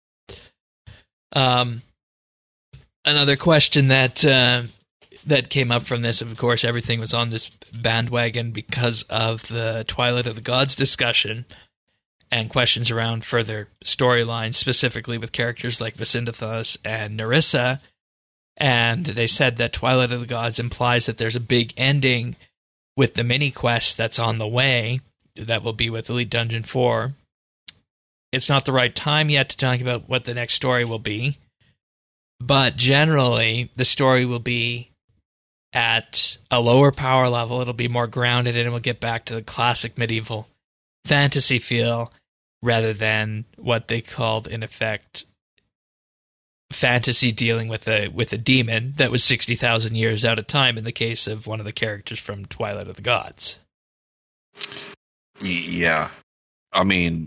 Um, another question that uh, that came up from this, of course, everything was on this bandwagon because of the Twilight of the Gods discussion and questions around further storylines, specifically with characters like Vasindathos and Narissa. And they said that Twilight of the Gods implies that there's a big ending with the mini quest that's on the way. That will be with Elite Dungeon four. It's not the right time yet to talk about what the next story will be, but generally the story will be at a lower power level. It'll be more grounded, and it will get back to the classic medieval fantasy feel rather than what they called, in effect, fantasy dealing with a with a demon that was sixty thousand years out of time in the case of one of the characters from Twilight of the Gods. Yeah. I mean,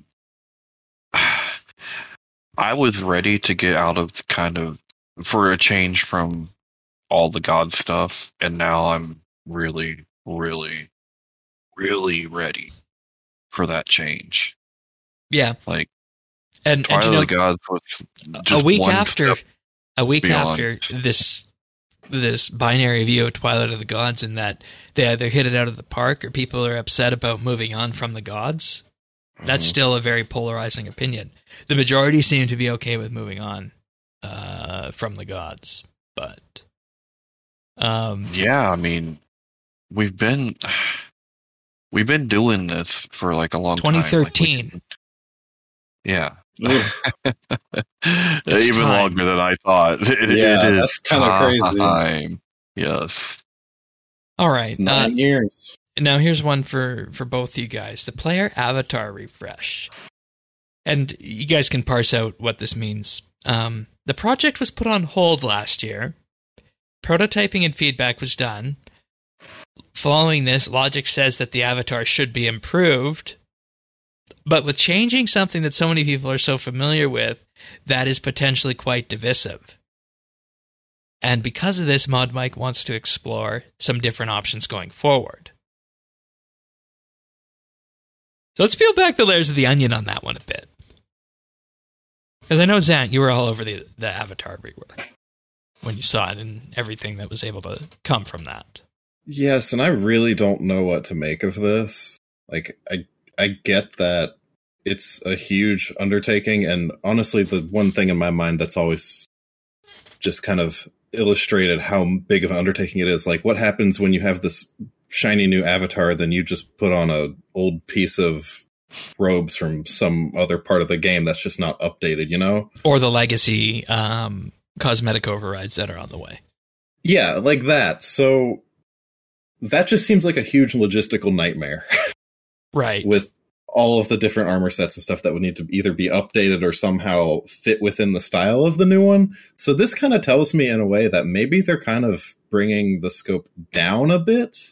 I was ready to get out of kind of, for a change from all the God stuff, and now I'm really, really, really ready for that change. Yeah, like and Twilight and you know, of the Gods was just a week one after, step a week beyond. after this this binary view of Twilight of the Gods, in that they either hit it out of the park or people are upset about moving on from the gods. That's Mhm. still a very polarizing opinion. The majority seem to be okay with moving on uh, from the gods, but um, Yeah, I mean, we've been we've been doing this for like a long time. twenty Like, thirteen. we- yeah, Ugh. It's even time. longer than I thought. It, Yeah, it is that's kinda crazy. time. Yes. All right. Uh, Nine years. now here's one for, for both you guys. The player avatar refresh. And you guys can parse out what this means. Um, the project was put on hold last year. Prototyping and feedback was done. Following this, Logic says that the avatar should be improved. But with changing something that so many people are so familiar with, that is potentially quite divisive. And because of this, Mod Mike wants to explore some different options going forward. So let's peel back the layers of the onion on that one a bit. Because I know, Zant, you were all over the, the Avatar rework when you saw it and everything that was able to come from that. Yes, and I really don't know what to make of this. Like, I I get that it's a huge undertaking, and honestly, the one thing in my mind that's always just kind of illustrated how big of an undertaking it is. Like, what happens when you have this shiny new avatar, then you just put on a old piece of robes from some other part of the game that's just not updated, you know? Or the legacy um, cosmetic overrides that are on the way. Yeah, like that. So that just seems like a huge logistical nightmare. Right. With all of the different armor sets and stuff that would need to either be updated or somehow fit within the style of the new one. So this kind of tells me in a way that maybe they're kind of bringing the scope down a bit,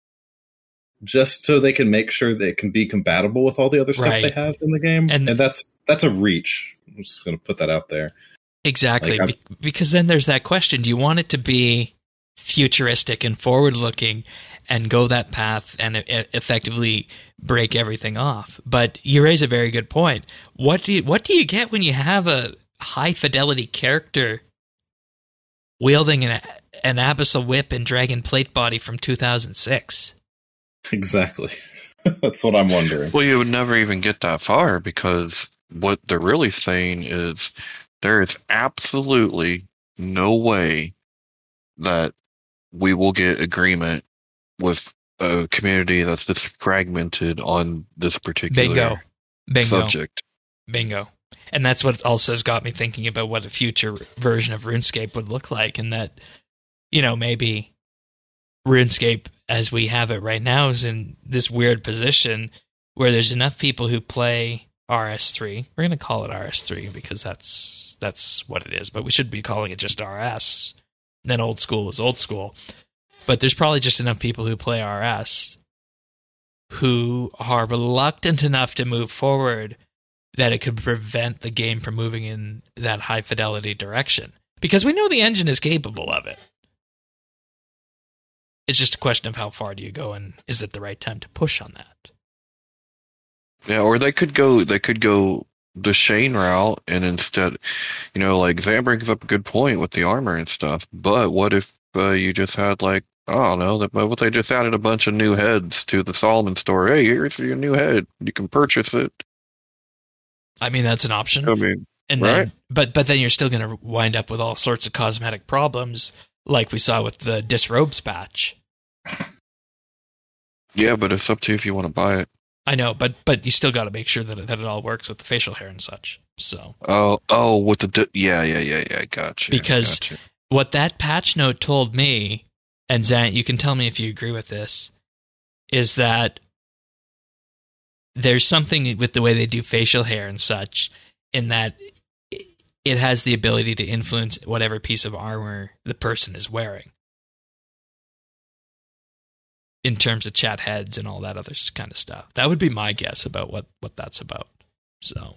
just so they can make sure that it can be compatible with all the other stuff Right. they have in the game. And- And, that's that's a reach. I'm just going to put that out there. Exactly. Like, Be- because then there's that question. Do you want it to be futuristic and forward-looking and go that path and e- effectively break everything off? But you raise a very good point. What do you, what do you get when you have a high-fidelity character wielding an, an abyssal whip and dragon plate body from two thousand six? Exactly. That's what I'm wondering. Well, you would never even get that far, because what they're really saying is there is absolutely no way that we will get agreement with a community that's this fragmented on this particular Bingo. Bingo. subject. Bingo. And that's what also has got me thinking about what a future version of RuneScape would look like, and that, you know, maybe RuneScape as we have it right now is in this weird position where there's enough people who play R S three. We're going to call it R S three because that's that's what it is, but we should be calling it just R S. And then old school is old school. But there's probably just enough people who play R S who are reluctant enough to move forward that it could prevent the game from moving in that high fidelity direction. Because we know the engine is capable of it. It's just a question of how far do you go, and is it the right time to push on that? Yeah, or they could go they could go the Shane route, and instead, you know, like Zan brings up a good point with the armor and stuff. But what if uh, you just had, like, I don't know, that what they just added a bunch of new heads to the Solomon store? Hey, here's your new head. You can purchase it. I mean, that's an option. I mean, And right? then, but but then you're still going to wind up with all sorts of cosmetic problems, like we saw with the Disrobes patch. yeah, but it's up to you if you want to buy it. I know, but but you still got to make sure that it, that it all works with the facial hair and such. So Oh, oh, with the di- yeah, yeah, yeah, yeah, gotcha. Because- gotcha. what that patch note told me, and Zant, you can tell me if you agree with this, is that there's something with the way they do facial hair and such, in that it has the ability to influence whatever piece of armor the person is wearing, in terms of chat heads and all that other kind of stuff. That would be my guess about what, what that's about. So,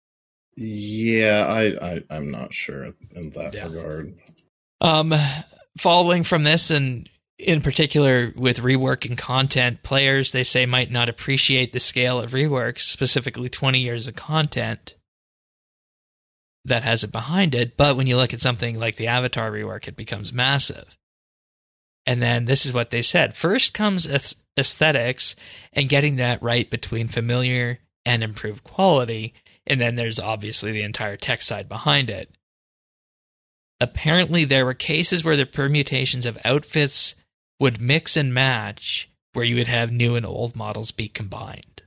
Yeah, I, I I'm not sure in that Yeah. regard. um, following from this, and in particular with reworking content, players, they say, might not appreciate the scale of reworks, specifically twenty years of content that has it behind it. But when you look at something like the Avatar rework, it becomes massive. And then this is what they said. First comes aesthetics and getting that right between familiar and improved quality. And then there's obviously the entire tech side behind it. Apparently, there were cases where the permutations of outfits would mix and match, where you would have new and old models be combined.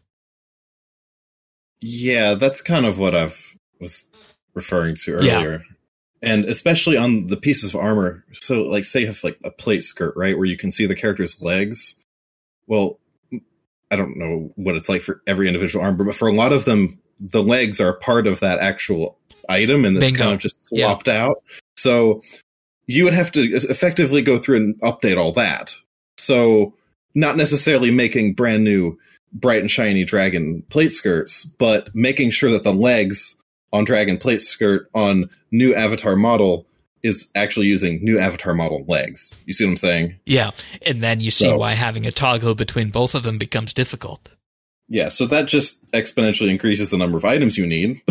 Yeah, that's kind of what I was referring to earlier. Yeah. And especially on the pieces of armor. So, like, say you have like a plate skirt, right, where you can see the character's legs. Well, I don't know what it's like for every individual armor, but for a lot of them, the legs are part of that actual item, and it's Bingo. kind of just swapped yeah. out. So you would have to effectively go through and update all that. So not necessarily making brand new bright and shiny dragon plate skirts, but making sure that the legs on dragon plate skirt on new avatar model is actually using new avatar model legs. You see what I'm saying? Yeah. And then you see so, why having a toggle between both of them becomes difficult. Yeah. So that just exponentially increases the number of items you need.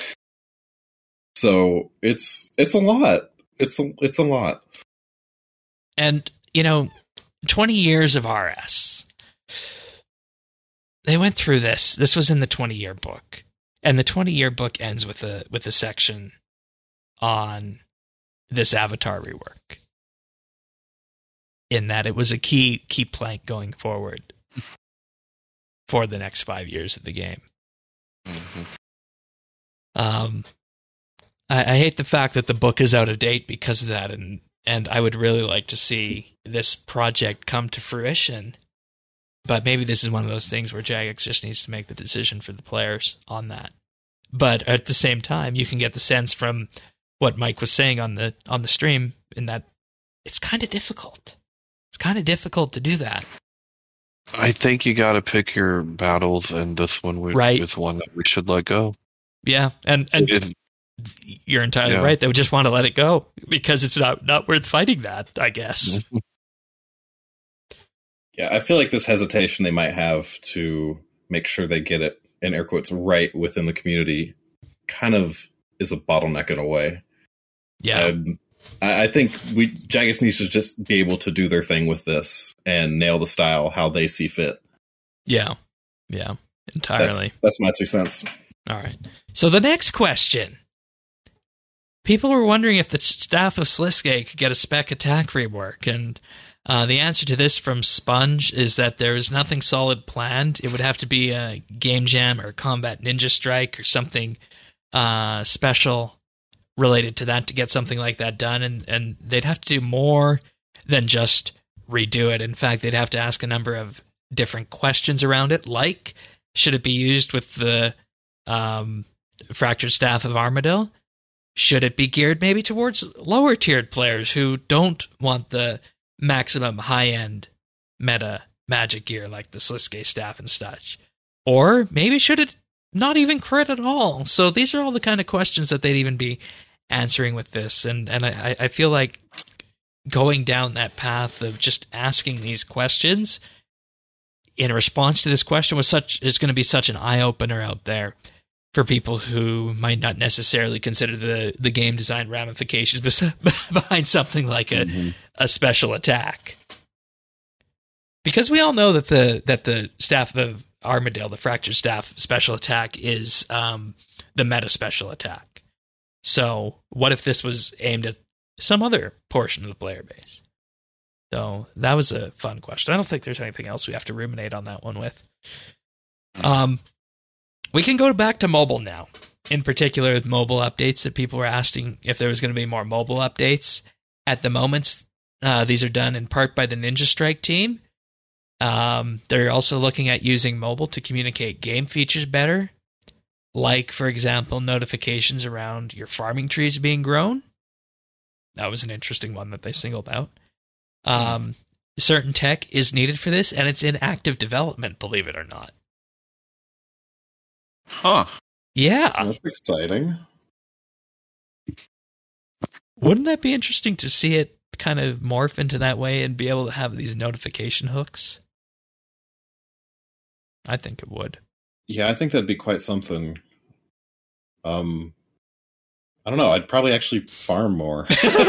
So it's it's a lot. It's a, it's a lot. And, you know, twenty years of R S. They went through this. This was in the twenty-year book. And the twenty-year book ends with a with a section on this Avatar rework. In that it was a key key plank going forward for the next five years of the game. Mm-hmm. Um I, I hate the fact that the book is out of date because of that, and, and I would really like to see this project come to fruition. But maybe this is one of those things where Jagex just needs to make the decision for the players on that. But at the same time, you can get the sense from what Mike was saying on the on the stream, in that it's kind of difficult. It's kind of difficult to do that. I think you got to pick your battles, and this one we, right. is one that we should let go. Yeah, and and. It, You're entirely yeah. right. They would just want to let it go because it's not, not worth fighting that, I guess. Yeah, I feel like this hesitation they might have to make sure they get it, in air quotes, right within the community kind of is a bottleneck in a way. Yeah. Um, I, I think we Jagex needs to just be able to do their thing with this and nail the style how they see fit. Yeah. Yeah, entirely. That's, that's my two cents. All right. So the next question. People were wondering if the staff of Sliske could get a spec attack rework, and uh, the answer to this from Sponge is that there is nothing solid planned. It would have to be a Game Jam or Combat Ninja Strike or something uh, special related to that to get something like that done, and, and they'd have to do more than just redo it. In fact, they'd have to ask a number of different questions around it, like, should it be used with the um, Fractured Staff of Armadyl? Should it be geared maybe towards lower-tiered players who don't want the maximum high-end meta magic gear like the Sliske staff and such? Or maybe should it not even crit at all? So these are all the kind of questions that they'd even be answering with this. And, and I, I feel like going down that path of just asking these questions in response to this question was such is going to be such an eye-opener out there for people who might not necessarily consider the, the game design ramifications behind something like a, mm-hmm. a special attack. Because we all know that the that the staff of Armadyl, the Fractured Staff special attack, is um, the meta special attack. So what if this was aimed at some other portion of the player base? So that was a fun question. I don't think there's anything else we have to ruminate on that one with. Um. We can go back to mobile now, in particular with mobile updates that people were asking if there was going to be more mobile updates. At the moment, uh, these are done in part by the Ninja Strike team. Um, they're also looking at using mobile to communicate game features better, like, for example, notifications around your farming trees being grown. That was an interesting one that they singled out. Um, certain tech is needed for this, and it's in active development, believe it or not. Huh. Yeah. That's exciting. Wouldn't that be interesting to see it kind of morph into that way and be able to have these notification hooks? I think it would. Yeah, I think that'd be quite something. Um, I don't know. I'd probably actually farm more.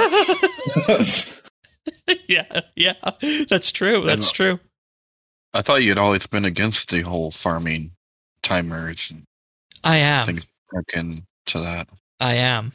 yeah, yeah, that's true. That's true. I thought you'd always been against the whole farming timers. And I am. things broken to that. I am.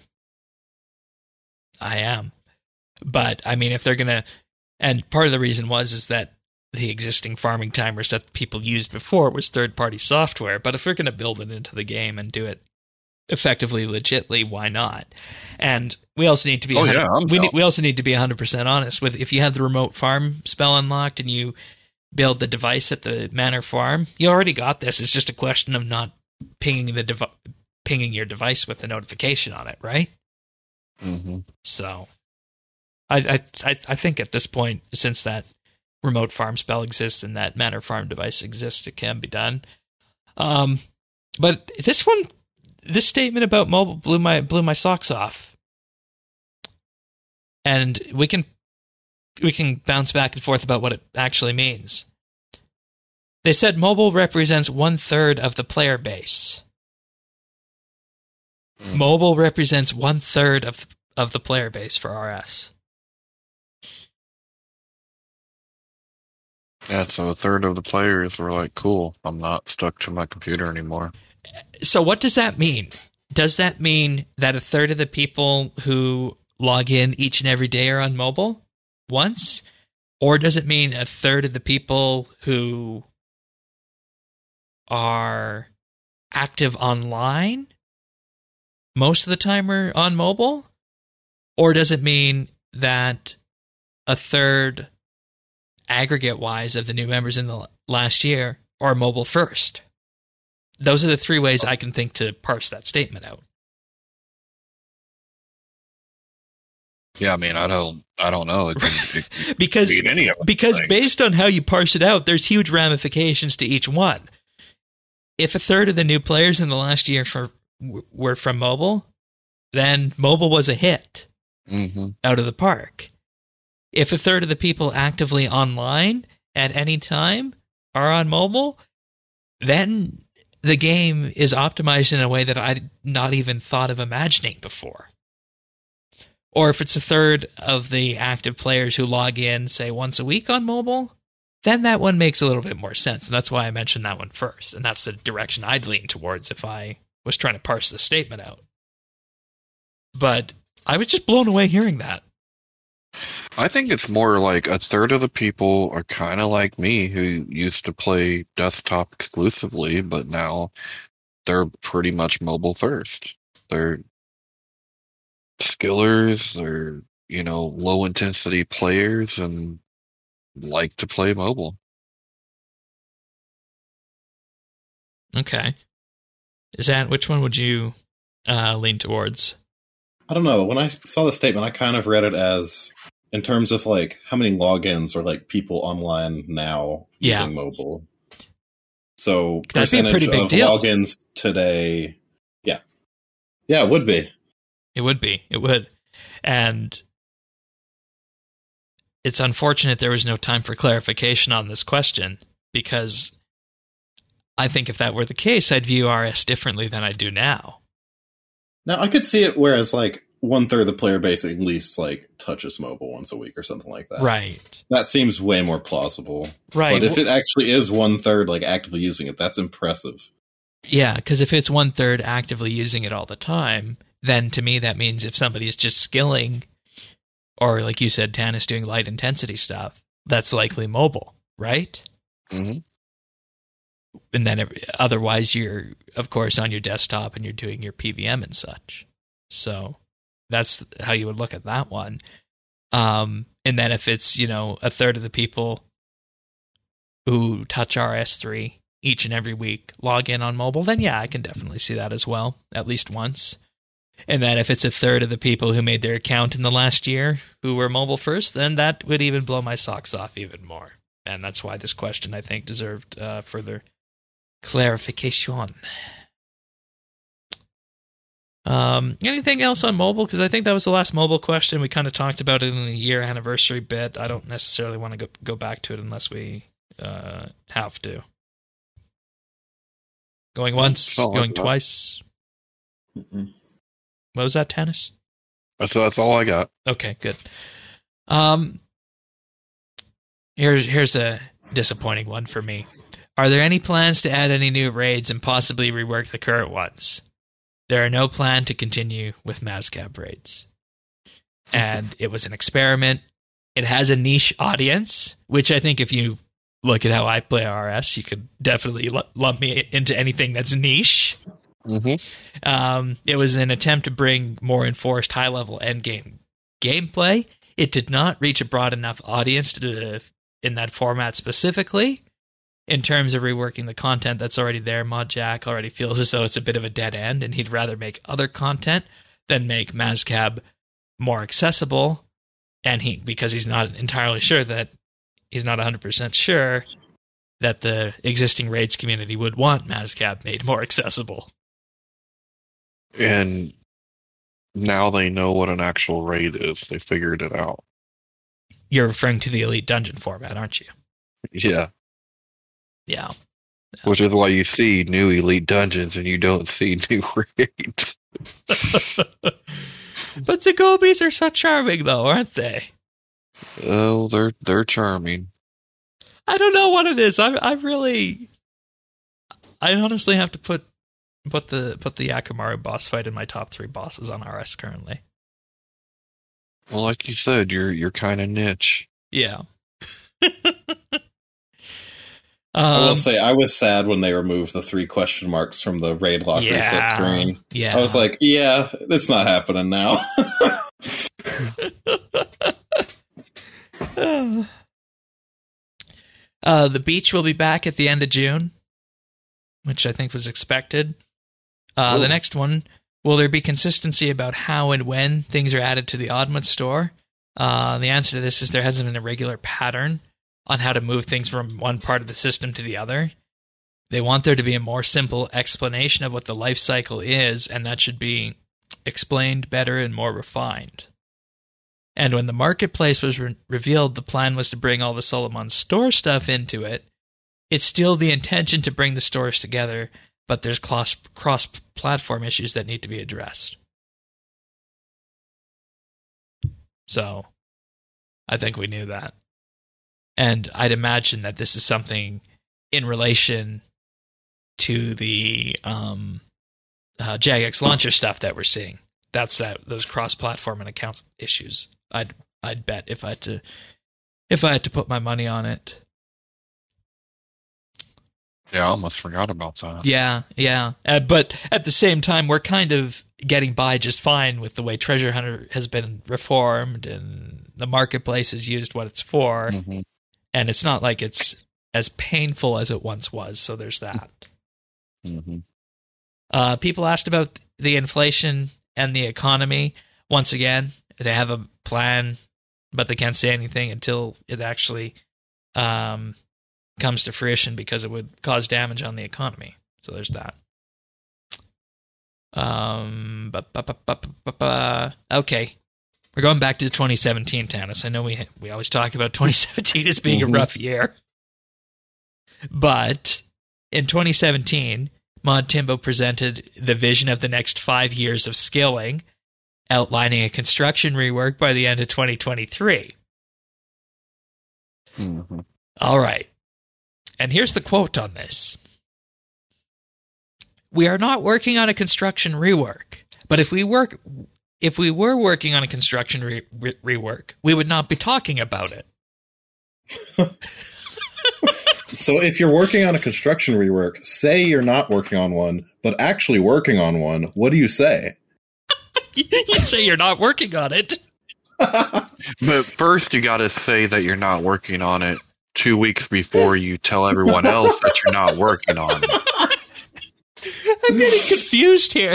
I am. But I mean, if they're gonna, and part of the reason was is that the existing farming timers that people used before was third-party software. But if we're gonna build it into the game and do it effectively, legitly, why not? And we also need to be. Oh yeah, I'm we need, we also need to be one hundred percent honest with if you have the remote farm spell unlocked and you build the device at the Manor Farm, you already got this. It's just a question of not pinging the dev- pinging your device with the notification on it, right? Mm-hmm. So, I, I I I think at this point, since that remote farm spell exists and that Manor Farm device exists, it can be done. Um, but this one, this statement about mobile blew my blew my socks off, and we can we can bounce back and forth about what it actually means. They said mobile represents one third of the player base. Mm. Mobile represents one third of of the player base for R S. Yeah, so a third of the players were like, cool, I'm not stuck to my computer anymore. So what does that mean? Does that mean that a third of the people who log in each and every day are on mobile once? Or does it mean a third of the people who are active online most of the time are on mobile? Or does it mean that a third aggregate-wise of the new members in the last year are mobile first? Those are the three ways I can think to parse that statement out. Yeah, I mean, I don't, I don't know. It can, it can because mean any of because things. Based on how you parse it out, there's huge ramifications to each one. If a third of the new players in the last year for, were from mobile, then mobile was a hit mm-hmm. out of the park. If a third of the people actively online at any time are on mobile, then the game is optimized in a way that I'd not even thought of imagining before. Or if it's a third of the active players who log in, say, once a week on mobile, then that one makes a little bit more sense. And that's why I mentioned that one first. And that's the direction I'd lean towards if I was trying to parse the statement out. But I was just blown away hearing that. I think it's more like a third of the people are kind of like me who used to play desktop exclusively, but now they're pretty much mobile first. They're skillers, they're, you know, low intensity players and like to play mobile. Okay. Is that, which one would you uh, lean towards? I don't know. When I saw the statement, I kind of read it as in terms of like how many logins are like people online now yeah. using mobile. So that'd be a pretty big of deal. Logins today, yeah, yeah, it would be. It would be. It would, and it's unfortunate there was no time for clarification on this question because I think if that were the case, I'd view R S differently than I do now. Now I could see it whereas like one third of the player base at least like touches mobile once a week or something like that. Right. That seems way more plausible. Right. But if it actually is one third like actively using it, that's impressive. Yeah, because if it's one third actively using it all the time, then to me that means if somebody's just skilling, or like you said, Tanis doing light intensity stuff, that's likely mobile, right? Mm-hmm. And then every, otherwise you're, of course, on your desktop and you're doing your P V M and such. So that's how you would look at that one. Um, and then if it's, you know, a third of the people who touch R S three each and every week log in on mobile, then yeah, I can definitely see that as well, at least once. And then if it's a third of the people who made their account in the last year who were mobile first, then that would even blow my socks off even more. And that's why this question, I think, deserved uh, further clarification. Um, anything else on mobile? Because I think that was the last mobile question. We kind of talked about it in the year anniversary bit. I don't necessarily want to go, go back to it unless we uh, have to. Going once, Something going like that. twice. Mm-mm. What was that, Tannis? So that's all I got. Okay, good. Um, here's here's a disappointing one for me. Are there any plans to add any new raids and possibly rework the current ones? There are no plan to continue with Mazcab raids. And it was an experiment. It has a niche audience, which I think if you look at how I play R S, you could definitely l- lump me into anything that's niche. Mm-hmm. Um, it was an attempt to bring more enforced high-level endgame gameplay. It did not reach a broad enough audience to, in that format specifically. In terms of reworking the content that's already there, ModJack already feels as though it's a bit of a dead end, and he'd rather make other content than make Mazcab more accessible. And he, because he's not entirely sure that he's not one hundred percent sure that the existing raids community would want Mazcab made more accessible. And now they know what an actual raid is. They figured it out. You're referring to the Elite Dungeon format, aren't you? Yeah. Yeah. Which is why you see new Elite Dungeons and you don't see new raids. But the Gobies are so charming, though, aren't they? Oh, they're they're charming. I don't know what it is. I I really, I honestly have to put put the put the Yakamaru boss fight in my top three bosses on R S currently. Well, like you said, you're you're kind of niche. Yeah. I will um, say I was sad when they removed the three question marks from the raid lock yeah, reset screen. Yeah. I was like, yeah, it's not happening now. uh, the beach will be back at the end of June, which I think was expected. Uh, the next one, will there be consistency about how and when things are added to the Oddmouth store? Uh, the answer to this is there hasn't been a regular pattern on how to move things from one part of the system to the other. They want there to be a more simple explanation of what the life cycle is, and that should be explained better and more refined. And when the marketplace was re- revealed, the plan was to bring all the Solomon store stuff into it. It's still the intention to bring the stores together, but there's cross, cross-platform issues that need to be addressed. So, I think we knew that. And I'd imagine that this is something in relation to the um, uh, Jagex launcher stuff that we're seeing. That's that those cross-platform and account issues. I'd I'd bet if I had to if I had to put my money on it. Yeah, I almost forgot about that. Yeah, yeah. Uh, but at the same time, we're kind of getting by just fine with the way Treasure Hunter has been reformed and the marketplace has used what it's for. Mm-hmm. And it's not like it's as painful as it once was, so there's that. Mm-hmm. Uh, people asked about the inflation and the economy. Once again, they have a plan, but they can't say anything until it actually um, comes to fruition because it would cause damage on the economy. So there's that. Um, ba, ba, ba, ba, ba, ba. Okay. We're going back to twenty seventeen, Tannis. I know we we always talk about twenty seventeen as being Mm-hmm. a rough year. But in twenty seventeen, Mod Timbo presented the vision of the next five years of skilling, outlining a construction rework by the end of twenty twenty-three. Mm-hmm. All right. And here's the quote on this. We are not working on a construction rework, but if we work... If we were working on a construction re- re- rework, we would not be talking about it. So if you're working on a construction rework, say you're not working on one, but actually working on one, what do you say? You say you're not working on it. But first, you got to say that you're not working on it two weeks before you tell everyone else that you're not working on it. I'm getting confused here.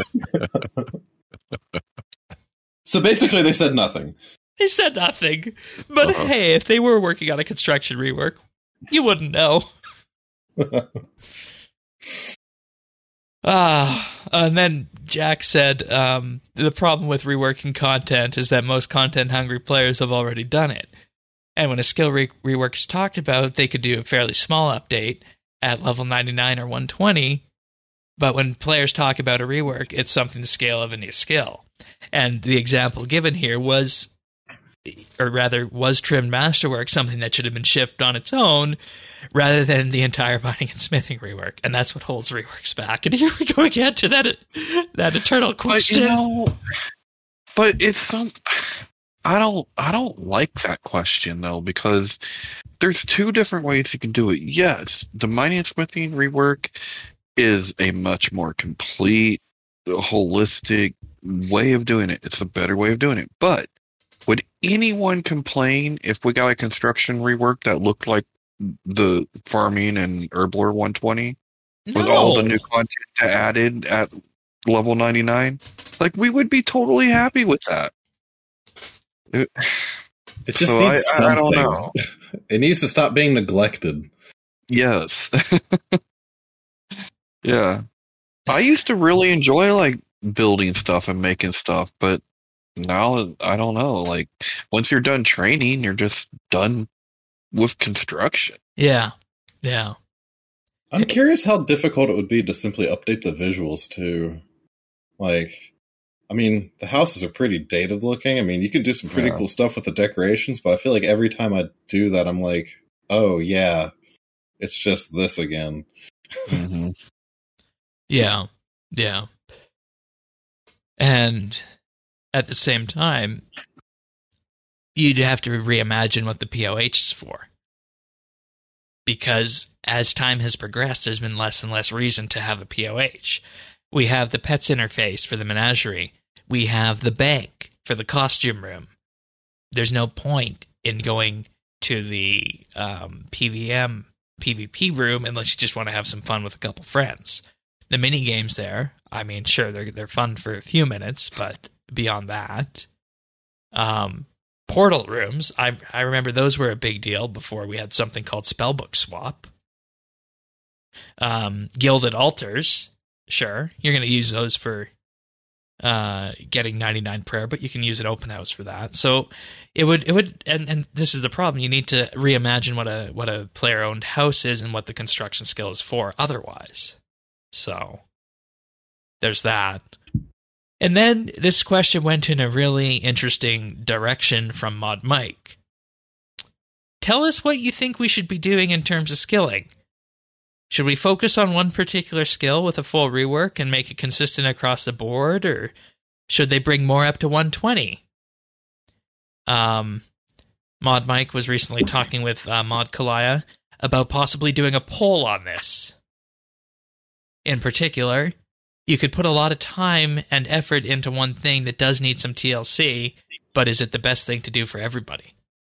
So basically they said nothing. They said nothing. But Uh-huh. hey, if they were working on a construction rework, you wouldn't know. Ah, and then Jack said um, the problem with reworking content is that most content-hungry players have already done it. And when a skill re- rework is talked about, they could do a fairly small update at level ninety-nine or one twenty, but when players talk about a rework, it's something the scale of a new skill. And the example given here was, or rather, was Trimmed Masterwork something that should have been shipped on its own, rather than the entire mining and smithing rework. And that's what holds reworks back. And here we go again to that that eternal question. But, you know, but it's some... I don't I don't like that question, though, because there's two different ways you can do it. Yes, the mining and smithing rework is a much more complete, holistic way of doing it. It's a better way of doing it. But would anyone complain if we got a construction rework that looked like the farming and Herblore one twenty? No. With all the new content added at level ninety-nine? Like, we would be totally happy with that. It, it just so needs I, something. I don't know. It needs to stop being neglected. Yes. Yeah. I used to really enjoy, like, building stuff and making stuff, but now, I don't know. Like, once you're done training, you're just done with construction. Yeah. Yeah. I'm curious how difficult it would be to simply update the visuals, too. Like... I mean, the houses are pretty dated looking. I mean, you can do some pretty yeah. cool stuff with the decorations, but I feel like every time I do that, I'm like, oh, yeah, it's just this again. Mm-hmm. Yeah, yeah. And at the same time, you'd have to reimagine what the P O H is for. Because as time has progressed, there's been less and less reason to have a P O H. We have the pets interface for the menagerie. We have the bank for the costume room. There's no point in going to the um, P V M, P V P room unless you just want to have some fun with a couple friends. The mini games there, I mean, sure, they're they're fun for a few minutes, but beyond that, um, portal rooms. I I remember those were a big deal before we had something called Spellbook Swap. Um, Gilded Altars. Sure, you're going to use those for uh, getting ninety-nine prayer, but you can use an open house for that. So it would, it would, and, and this is the problem. You need to reimagine what a what a player-owned house is and what the construction skill is for. Otherwise, so there's that. And then this question went in a really interesting direction from Mod Mike. Tell us what you think we should be doing in terms of skilling. Should we focus on one particular skill with a full rework and make it consistent across the board, or should they bring more up to one twenty? Um, Mod Mike was recently talking with uh, Mod Kalaya about possibly doing a poll on this. In particular, you could put a lot of time and effort into one thing that does need some T L C, but is it the best thing to do for everybody?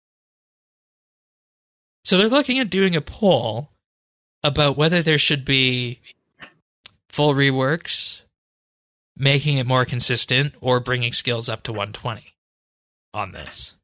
So they're looking at doing a poll about whether there should be full reworks, making it more consistent, or bringing skills up to one twenty on this.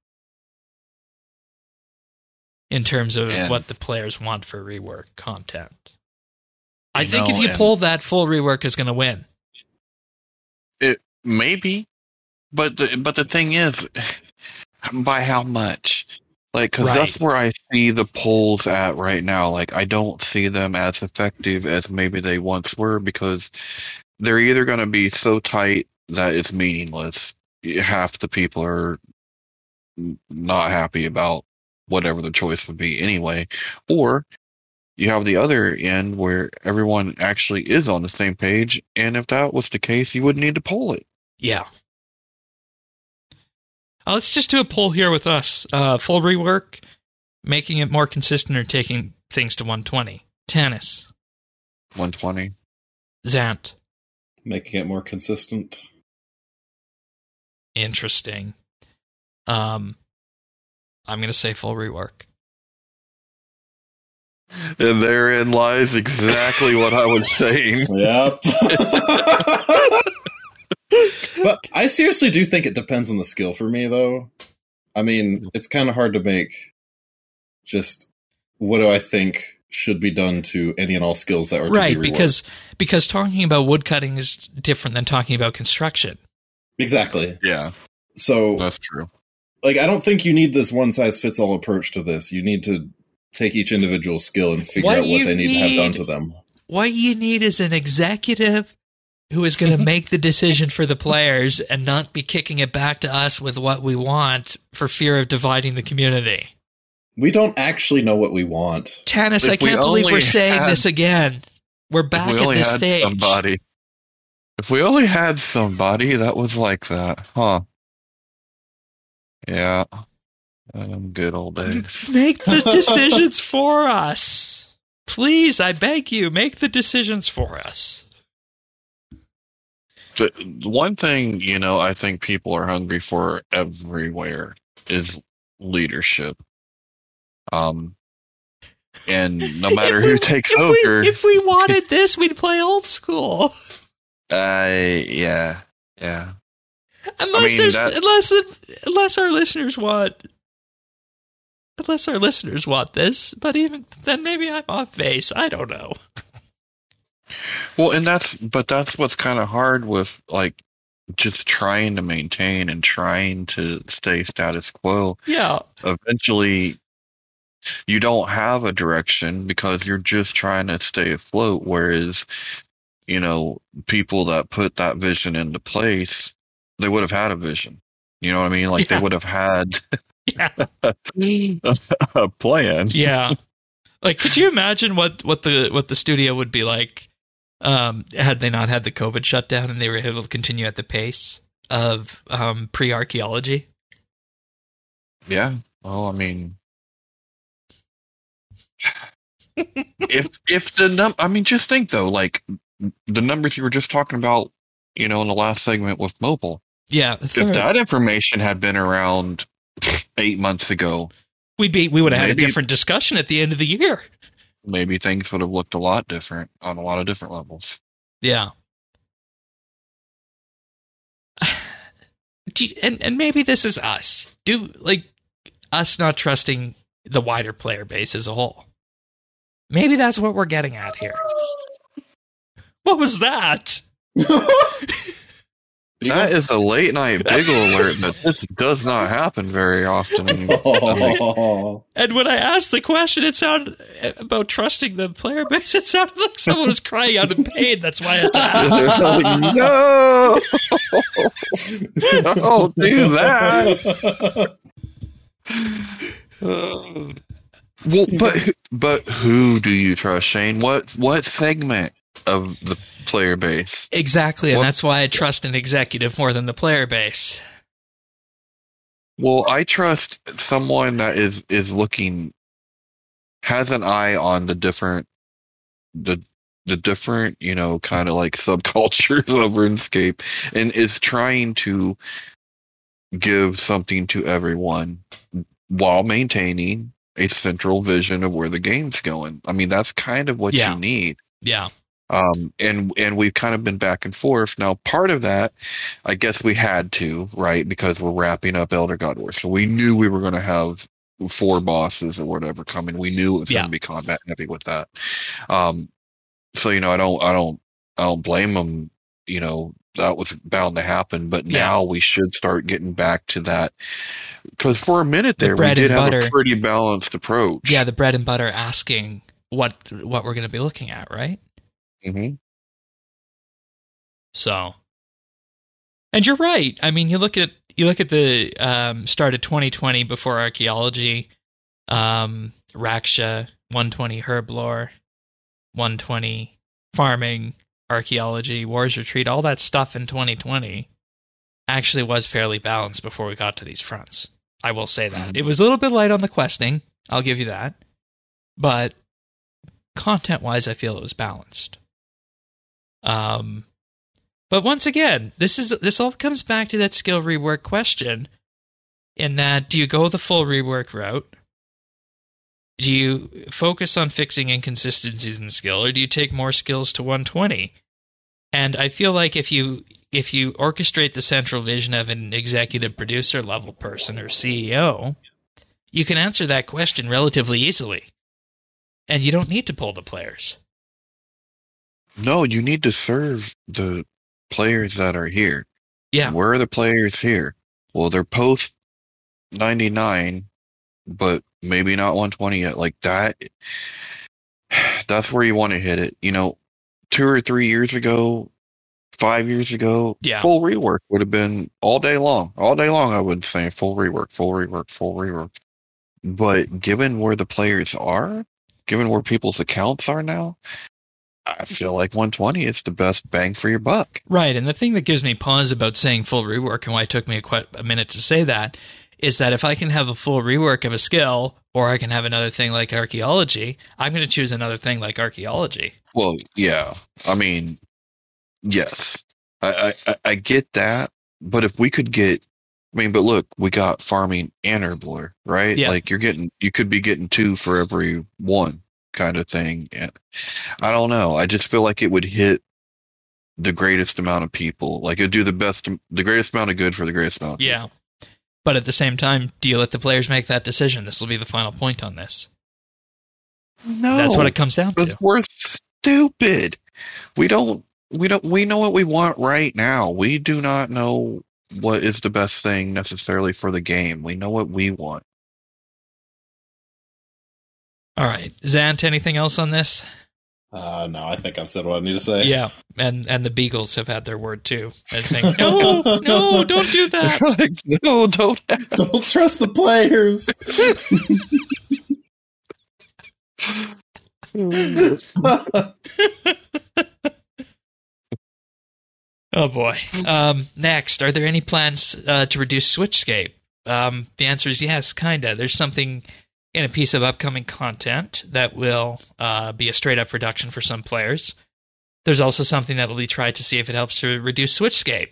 In terms of yeah. what the players want for rework content. I you think know, if you pull that, full rework is going to win. It maybe, but the, but the thing is, by how much? Like, because right. that's where I see the polls at right now. Like, I don't see them as effective as maybe they once were, because they're either going to be so tight that it's meaningless. Half the people are not happy about whatever the choice would be anyway, or you have the other end where everyone actually is on the same page, and if that was the case, you wouldn't need to poll it. Yeah. Uh, let's just do a poll here with us. Uh, full rework, making it more consistent, or taking things to one twenty. Tanis. one twenty. Zant. Making it more consistent. Interesting. Um, I'm going to say full rework. And therein lies exactly what I was saying. Yep. But I seriously do think it depends on the skill for me, though. I mean, it's kind of hard to make just what do I think should be done to any and all skills that are right, to be reworked. because because talking about woodcutting is different than talking about construction. Exactly. Yeah, So, that's true. like, I don't think you need this one-size-fits-all approach to this. You need to take each individual skill and figure What out what you they need, to have done need- to them. What you need is an executive who is going to make the decision for the players and not be kicking it back to us with what we want for fear of dividing the community. We don't actually know what we want. Tannis, If I we can't believe only we're saying had- this again. We're back if we at only this had stage. somebody, if we only had somebody that was like that, huh? Yeah, um, good old days. Make the decisions for us. Please, I beg you, make the decisions for us. The one thing, you know, I think people are hungry for everywhere is leadership. Um, and no matter If who we- takes if over, We, if we wanted this, we'd play old school. uh, yeah, yeah. Unless mean, there's that- unless unless our listeners want unless our listeners want this, but even then maybe I'm off base. I don't know. Well, and that's, but that's what's kind of hard with, like, just trying to maintain and trying to stay status quo. Yeah. Eventually, you don't have a direction because you're just trying to stay afloat. Whereas, you know, people that put that vision into place, they would have had a vision. You know what I mean? Like, Yeah. they would have had Yeah. a plan. Yeah. Like, could you imagine what, what the what the studio would be like um, had they not had the COVID shutdown and they were able to continue at the pace of um, pre-archaeology? Yeah. Well, I mean, if if the num, I mean, just think though, like the numbers you were just talking about, you know, in the last segment with mobile. Yeah. If third. that information had been around eight months ago, We'd be we would have had a Maybe- different discussion at the end of the year. maybe things would have looked a lot different on a lot of different levels. Yeah. Do you- and and maybe this is us. Do like us not trusting the wider player base as a whole. Maybe that's what we're getting at here. What was that? That is a late night Biggle alert, but this does not happen very often anymore. Oh. And when I asked the question, it sounded about trusting the player base. It sounded like someone was crying out in pain. That's why I had to ask. no, don't do that. Uh, well, but but who do you trust, Shane? What what segment of the player base? Exactly, and What- that's why I trust an executive more than the player base. Well, I trust someone that is is looking, has an eye on the different the the different, you know, kind of like subcultures of RuneScape, and is trying to give something to everyone while maintaining a central vision of where the game's going. I mean, that's kind of what Yeah. you need. Yeah. Um, and and we've kind of been back and forth. Now, part of that, I guess we had to, right, because we're wrapping up Elder God War, so we knew we were going to have four bosses or whatever coming. We knew it was Yeah. going to be combat heavy with that. Um, so you know, I don't, I don't, I don't blame them. You know, that was bound to happen. But Yeah. now we should start getting back to that, because for a minute The there, we bread did and have butter. a pretty balanced approach. Yeah, the bread and butter asking what what we're going to be looking at, right? hmm So, and you're right. I mean, you look at you look at the um, start of twenty twenty before archaeology, um, Raksha, one twenty Herblore, one twenty farming, archaeology, Wars Retreat, all that stuff in twenty twenty actually was fairly balanced before we got to these fronts. I will say that. It was a little bit light on the questing, I'll give you that. But content-wise, I feel it was balanced. Um, but once again, this is this all comes back to that skill rework question. In that, do you go the full rework route? Do you focus on fixing inconsistencies in the skill, or do you take more skills to one twenty? And I feel like if you if you orchestrate the central vision of an executive producer level person or C E O, you can answer that question relatively easily. and you don't need to pull the players. No, you need to serve the players that are here. Yeah. Where are the players here? Well, they're post ninety-nine, but maybe not one twenty yet. Like that, that's where you want to hit it. You know, two or three years ago, five years ago, Yeah. full rework would have been all day long. All day long, I would say full rework, full rework, full rework. But given where the players are, given where people's accounts are now, I feel like one twenty is the best bang for your buck. Right, and the thing that gives me pause about saying full rework and why it took me a, quite a minute to say that is that if I can have a full rework of a skill, or I can have another thing like archaeology, I'm going to choose another thing like archaeology. Well, yeah. I mean, yes. I, I, I get that, but if we could get, I mean, but look, we got farming and herbivore, right? Yeah. Like you're getting, you could be getting two for every one kind of thing. And I don't know. I just feel like it would hit the greatest amount of people. Like it'd do the best, the greatest amount of good for the greatest amount of Yeah. people. But at the same time, do you let the players make that decision? This will be the final point on this. No. That's what it comes down Because to. we're stupid. We don't, we don't, we know what we want right now. We do not know what is the best thing necessarily for the game. We know what we want. All right. Zant, anything else on this? Uh, no, I think I've said what I need to say. Yeah, and and the Beagles have had their word too. I think, no, no, don't do that. Like, no, don't. Don't trust the players. Oh boy. Um, next, are there any plans uh, to reduce Switchscape? Um, the answer is yes, kinda. There's something in a piece of upcoming content that will uh, be a straight-up reduction for some players. There's also something that will be tried to see if it helps to reduce Switchscape.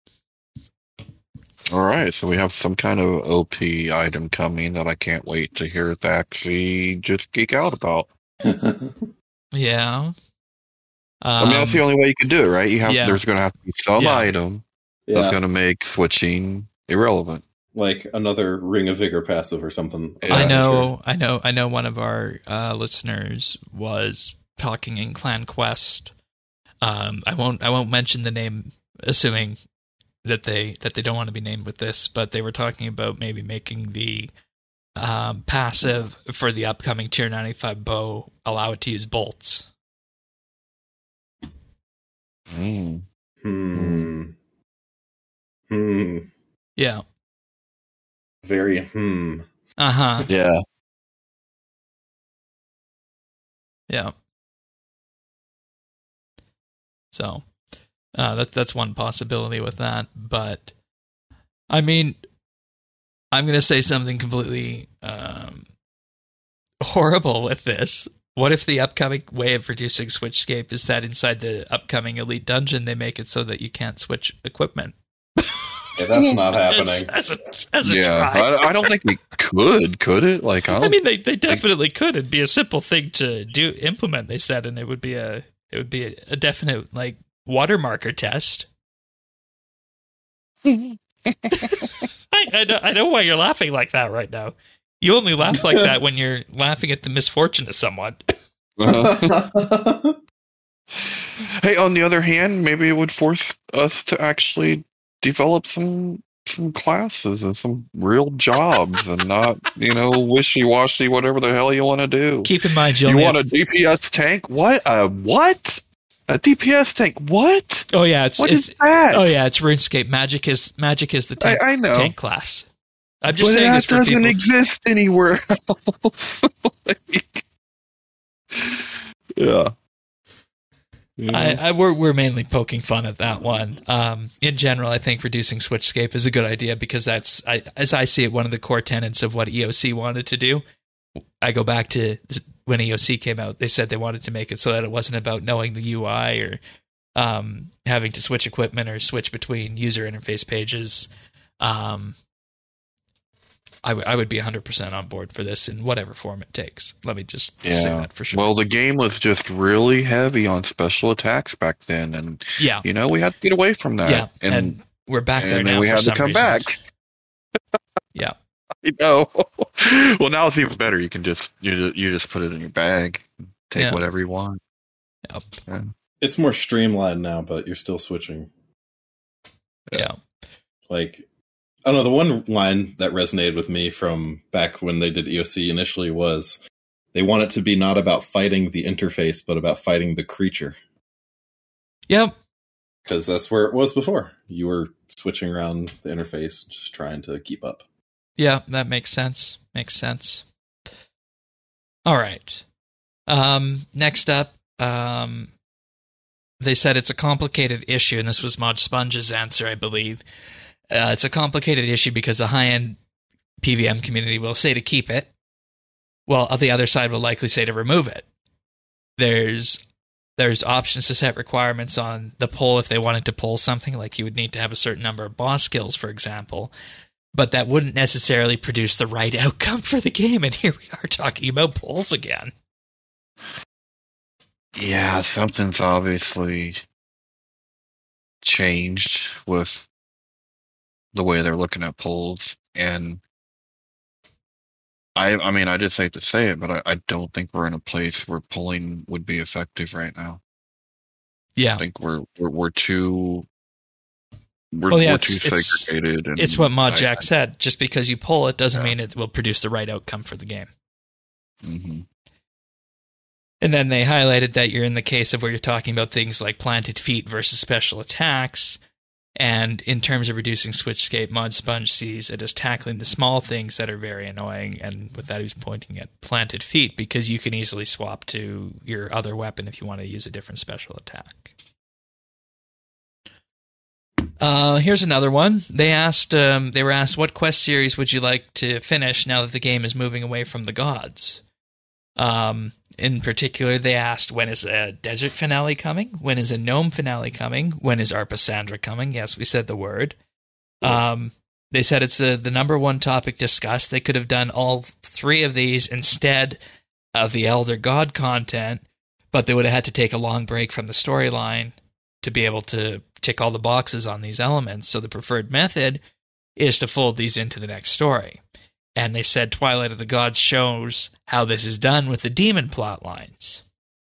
All right, so we have some kind of O P item coming that I can't wait to hear Thaxi just geek out about. Yeah. Um, I mean, that's the only way you could do it, right? You have yeah. There's going to have to be some Yeah. item Yeah, that's going to make switching irrelevant. like another Ring of Vigor passive or something. Yeah, I know, Sure. I know, I know. One of our uh, listeners was talking in Clan Quest. Um, I won't, I won't mention the name, assuming that they that they don't want to be named with this. But they were talking about maybe making the um, passive for the upcoming Tier ninety-five bow allow it to use bolts. Mm. Hmm. Hmm. Yeah. Very hmm. Uh huh. Yeah. Yeah. So, uh, that, that's one possibility with that. But, I mean, I'm going to say something completely um, horrible with this. What if the upcoming way of reducing Switchscape is that inside the upcoming Elite Dungeon, they make it so that you can't switch equipment? Yeah, that's not happening. As, as a, as a Yeah, try. I, I don't think we could, could it? Like, I, don't, I mean, they, they definitely could. It'd be a simple thing to do implement. They said, and it would be a it would be a, a definite like watermarker test. I, I know I know why you're laughing like that right now. You only laugh like that when you're laughing at the misfortune of someone. uh, hey, on the other hand, maybe it would force us to actually develop some some classes and some real jobs and not, you know, wishy-washy, whatever the hell you want to do. Keep in mind, you, You only want a have- D P S tank? What? A what? A D P S tank? What? Oh yeah, it's What it's, is that? Oh yeah, it's RuneScape. Magic is magic is the tank, I, I know. tank class. I'm just But saying that this for doesn't people. exist anywhere else. Like, yeah. Yeah. I, I we're we're mainly poking fun at that one. Um, in general, I think reducing Switchscape is a good idea because that's, I, as I see it, one of the core tenets of what E O C wanted to do. I go back to when E O C came out; they said they wanted to make it so that it wasn't about knowing the U I or um, having to switch equipment or switch between user interface pages. Um, I, w- I would be one hundred percent on board for this in whatever form it takes. Let me just Yeah. say that for sure. Well, the game was just really heavy on special attacks back then, and yeah, you know we had to get away from that. yeah, and, and we're back there and now. then we for had to some come reason. back. Yeah. know. Well, now it's even better. You can just you just, you just put it in your bag, take Yeah. whatever you want. Yep. Yeah. It's more streamlined now, but you're still switching. Yeah. Like, I don't know, the one line that resonated with me from back when they did E O C initially was they want it to be not about fighting the interface, but about fighting the creature. Yep. Because that's where it was before. You were switching around the interface, just trying to keep up. Yeah, that makes sense. Makes sense. All right. Um, next up, um, they said it's a complicated issue, and this was Mod Sponge's answer, I believe. Uh, it's a complicated issue because the high-end P V M community will say to keep it, while the other side will likely say to remove it. There's there's options to set requirements on the poll if they wanted to poll something, like you would need to have a certain number of boss kills, for example. But that wouldn't necessarily produce the right outcome for the game, and here we are talking about polls again. Yeah, something's obviously changed with the way they're looking at polls, and I I mean, I just hate to say it, but I, I don't think we're in a place where polling would be effective right now. Yeah. I think we're we're, we're too we're, Well, yeah, we're it's- too it's- segregated. And It's what Mod I- Jack said. Just because you poll it doesn't Yeah. mean it will produce the right outcome for the game. Mhm. And then they highlighted that you're in the case of where you're talking about things like planted feet versus special attacks. And in terms of reducing switchscape, Mod Sponge sees it as tackling the small things that are very annoying. And with that, he's pointing at planted feet because you can easily swap to your other weapon if you want to use a different special attack. Uh, here's another one. They asked, um, they were asked, what quest series would you like to finish now that the game is moving away from the gods? Um, in particular, they asked, when is a desert finale coming? When is a gnome finale coming? When is Arpasandra coming? Yes, we said the word. Um, they said it's uh the number one topic discussed. They could have done all three of these instead of the Elder God content, but they would have had to take a long break from the storyline to be able to tick all the boxes on these elements. So the preferred method is to fold these into the next story. And they said Twilight of the Gods shows how this is done with the demon plot lines.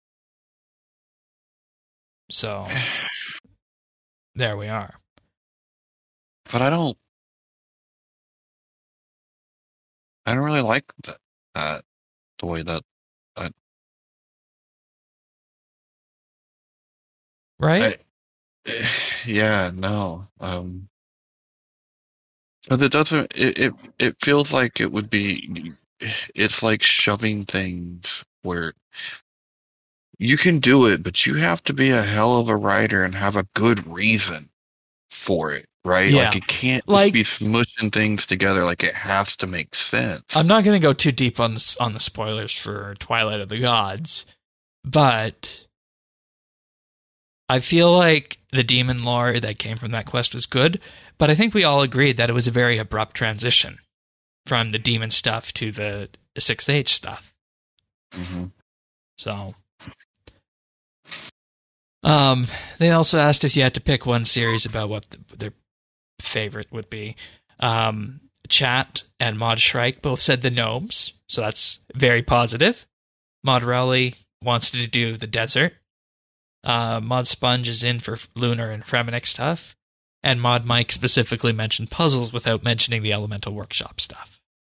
So, there we are. But I don't I don't really like that, that the way that Right? I, yeah, no. Um But it doesn't. It, it it feels like it would be. It's like shoving things where you can do it, but you have to be a hell of a writer and have a good reason for it, right? Yeah. Like it can't just Like- be smushing things together. Like it has to make sense. I'm not going to go too deep on the, on the spoilers for Twilight of the Gods, but I feel like the demon lore that came from that quest was good, but I think we all agreed that it was a very abrupt transition from the demon stuff to the sixth Age stuff. hmm So, um, they also asked if you had to pick one series about what the, their favorite would be. Um, Chat and Mod Shrike both said the gnomes, so that's very positive. Mod Rowley wants to do the desert. Uh, Mod Sponge is in for lunar and Fremenic stuff. And Mod Mike specifically mentioned puzzles without mentioning the Elemental Workshop stuff.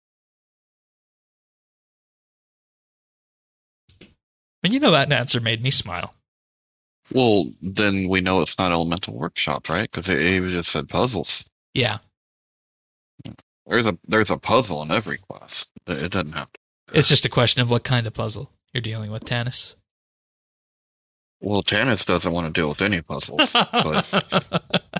And you know that answer made me smile. Well, then we know it's not Elemental Workshop, right? Because it, it just said puzzles. Yeah. There's a there's a puzzle in every class. It, it doesn't have to. It's just a question of what kind of puzzle you're dealing with, Tanis. Well, Tannis doesn't want to deal with any puzzles. But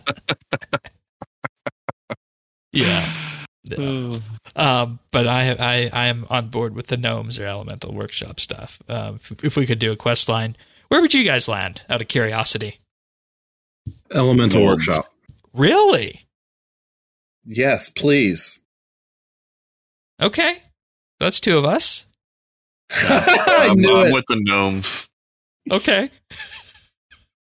yeah. Yeah. Um, but I, I I am on board with the gnomes or Elemental Workshop stuff. Um, if, if we could do a quest line, where would you guys land, out of curiosity? Elemental Well, Workshop. Really? Yes, please. Okay. That's two of us. I I'm, knew I'm it. with the gnomes. Okay.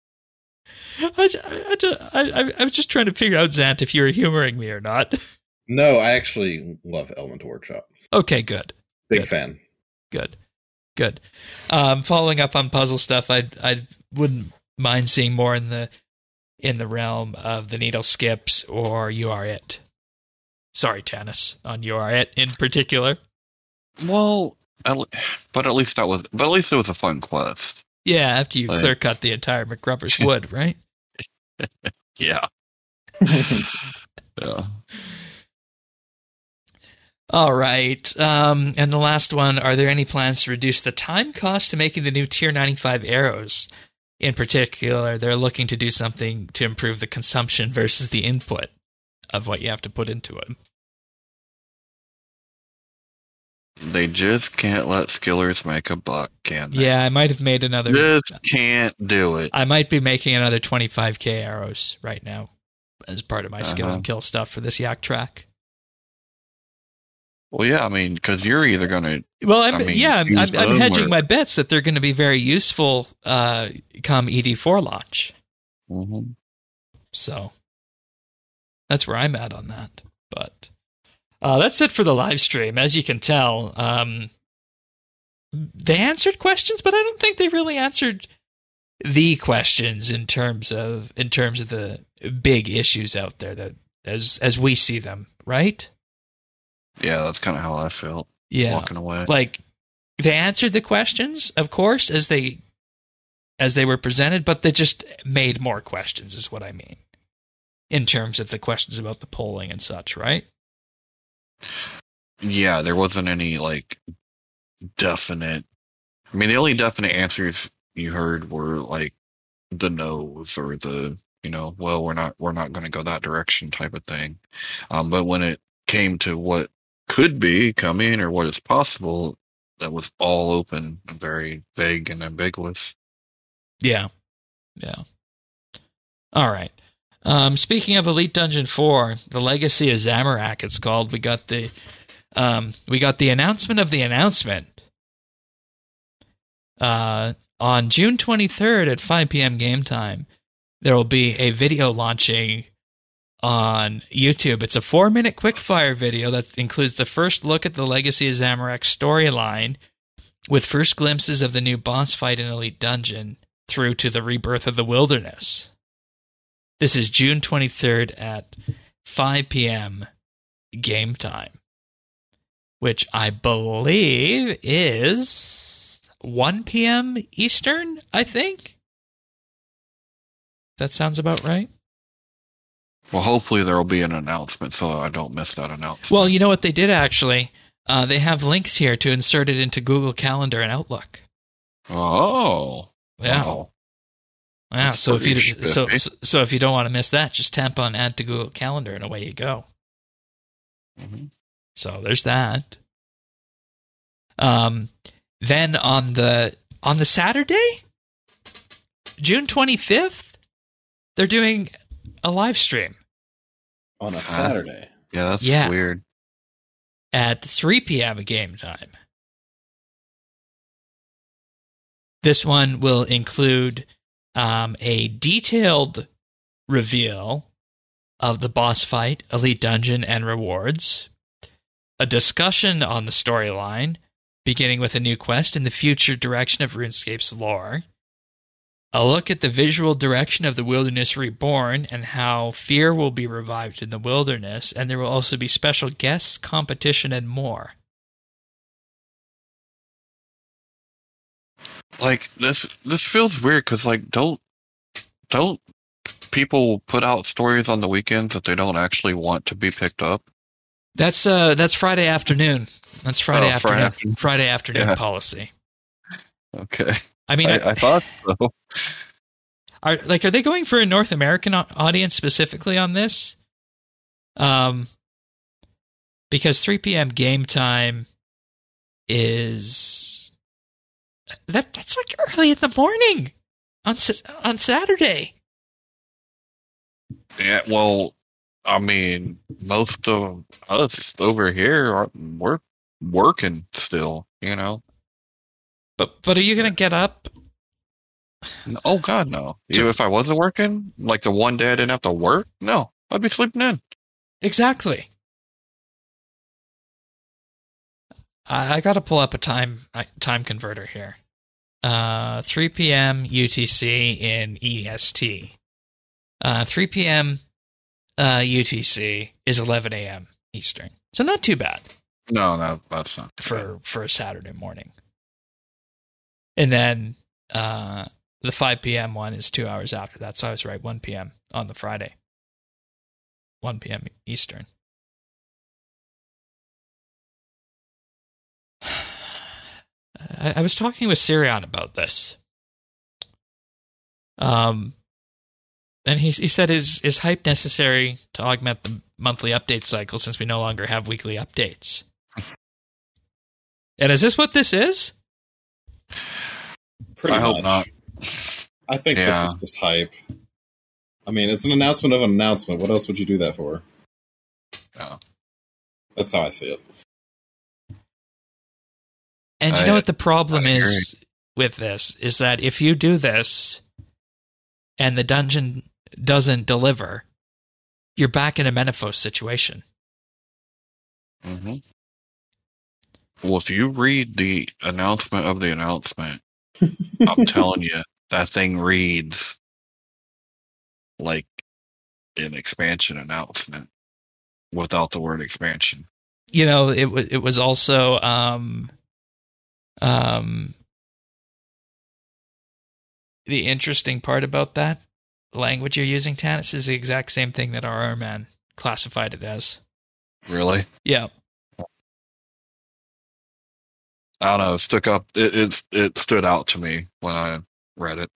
I, I, I, I, I was just trying to figure out, Zant, if you were humoring me or not. No, I actually love Elemental Workshop. Okay, good. Big good. fan. Good. Good. Um, following up on puzzle stuff, I I wouldn't mind seeing more in the in the realm of the needle skips or You Are It. Sorry, Tannis, on You Are It in particular. Well, at le- but at least that was, but at least it was a fun quest. Yeah, after you Like- clear cut the entire McRubbers wood, right? Yeah. Yeah. All right. Um, and the last one, are there any plans to reduce the time cost to making the new Tier ninety-five arrows? In particular, they're looking to do something to improve the consumption versus the input of what you have to put into it. They just can't let skillers make a buck, can they? Yeah, I might have made another... Just can't do it. I might be making another twenty-five K arrows right now as part of my skill Uh-huh. and kill stuff for this yak track. Well, yeah, I mean, because you're either going to... Well, I'm, I mean, yeah, I'm, use I'm, I'm them hedging or- my bets that they're going to be very useful uh, come E D four launch. Mhm. So that's where I'm at on that. But uh, that's it for the live stream. As you can tell, um, they answered questions, but I don't think they really answered the questions in terms of in terms of the big issues out there that as as we see them, right? Yeah, that's kind of how I felt Yeah. walking away. Like they answered the questions, of course, as they as they were presented, but they just made more questions, is what I mean, in terms of the questions about the polling and such, right? Yeah, there wasn't any, like, definite... I mean, the only definite answers you heard were, like, the no's or the, you know, well, we're not we're not going to go that direction type of thing. Um, but when it came to what could be coming or what is possible, that was all open and very vague and ambiguous. Yeah. Yeah. All right. Um, speaking of Elite Dungeon four, the Legacy of Zamorak, it's called. We got the um, we got the announcement of the announcement. Uh, on June twenty-third at five p.m. game time, there will be a video launching on YouTube. It's a four-minute quickfire video that includes the first look at the Legacy of Zamorak storyline, with first glimpses of the new boss fight in Elite Dungeon through to the rebirth of the wilderness. This is June twenty-third at five p.m. game time, which I believe is one p.m. Eastern, I think. That sounds about right. Well, hopefully there will be an announcement so I don't miss that announcement. Well, you know what they did actually? Uh, they have links here to insert it into Google Calendar and Outlook. Oh. Yeah. Wow. Yeah, That's so if you pretty so, spiffy. so so if you don't want to miss that, just tap on Add to Google Calendar and away you go. Mhm. So there's that. Um, then on the on the Saturday, June twenty-fifth, they're doing a live stream On a Huh? Saturday. Yeah, that's Yeah. weird. at three p.m. game time. This one will include um, a detailed reveal of the boss fight, Elite Dungeon, and rewards, a discussion on the storyline, beginning with a new quest in the future direction of RuneScape's lore, a look at the visual direction of the Wilderness Reborn and how fear will be revived in the wilderness, and there will also be special guests, competition, and more. Like this, this feels weird because like don't don't people put out stories on the weekends that they don't actually want to be picked up? That's uh, that's Friday afternoon. That's Friday Oh, afternoon. Friday Friday afternoon. afternoon Yeah. policy. Okay, I mean, I, I thought so. are like are they going for a North American au- audience specifically on this? Um, because three p.m. game time is that that's like early in the morning on Sa- on Saturday. Yeah, well, I mean, most of us over here are we're working still, you know. But but are you gonna get up? Oh God, no! Even if I wasn't working, like the one day I didn't have to work, no, I'd be sleeping in. Exactly. I, I got to pull up a time time converter here. Uh, three p.m. U T C in E S T. Uh, three p.m. Uh, U T C is eleven a.m. Eastern. So not too bad. No, no, that's not too for bad. for a Saturday morning. And then uh, the five p.m. one is two hours after that. So I was right, one p.m. on the Friday. one p.m. Eastern. I, I was talking with Sirion about this. Um, and he he said, is, is hype necessary to augment the monthly update cycle since we no longer have weekly updates? And is this what this is? Pretty I hope much. not. I think Yeah. this is just hype. I mean, it's an announcement of an announcement. What else would you do that for? Yeah. That's how I see it. And you I- know what the problem I agree. is with this? Is that if you do this and the dungeon doesn't deliver, you're back in a Menaphos situation. hmm Well, if you read the announcement of the announcement, I'm telling you, that thing reads like an expansion announcement without the word expansion. You know, it was it was also um, um, the interesting part about that language you're using, Tanis, is the exact same thing that R R Man classified it as. Really? Yeah. I don't know. It stuck up. It, it it stood out to me when I read it.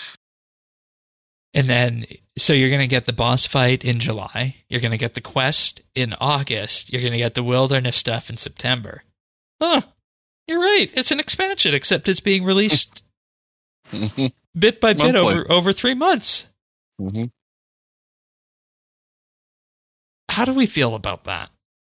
And then, so you're going to get the boss fight in July. You're going to get the quest in August. You're going to get the wilderness stuff in September. Huh. You're right. It's an expansion, except it's being released hmm bit by bit Monthly. over, over three months. hmm How do we feel about that?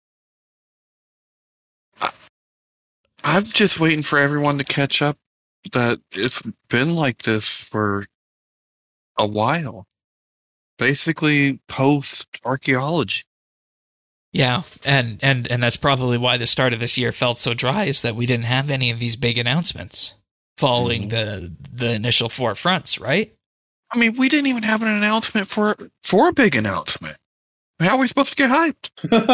I'm just waiting for everyone to catch up that it's been like this for a while. Basically, post archaeology. Yeah, and, and, and that's probably why the start of this year felt so dry, is that we didn't have any of these big announcements following the the initial four fronts, right? I mean, we didn't even have an announcement for for a big announcement. How are we supposed to get hyped?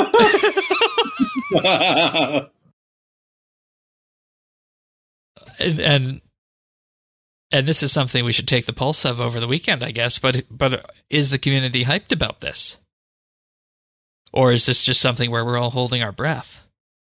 And, and and this is something we should take the pulse of over the weekend, I guess. But but is the community hyped about this, or is this just something where we're all holding our breath?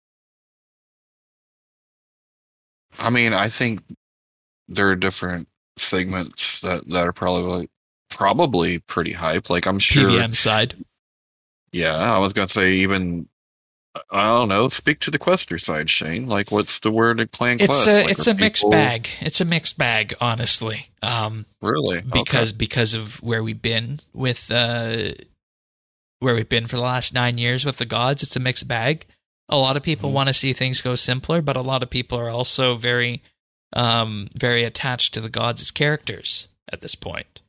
I mean, I think there are different segments that, that are probably probably pretty hyped. Like I'm sure. P V M side. Yeah, I was gonna say even. I don't know. Speak to the quester side, Shane. Like, what's the word in playing It's quest? a Like, it's are a mixed people- bag. It's a mixed bag, honestly. Um, Really? because because of where we've been with uh, where we've been for the last nine years with the gods, it's a mixed bag. A lot of people Mhm. want to see things go simpler, but a lot of people are also very um, very attached to the gods as characters at this point.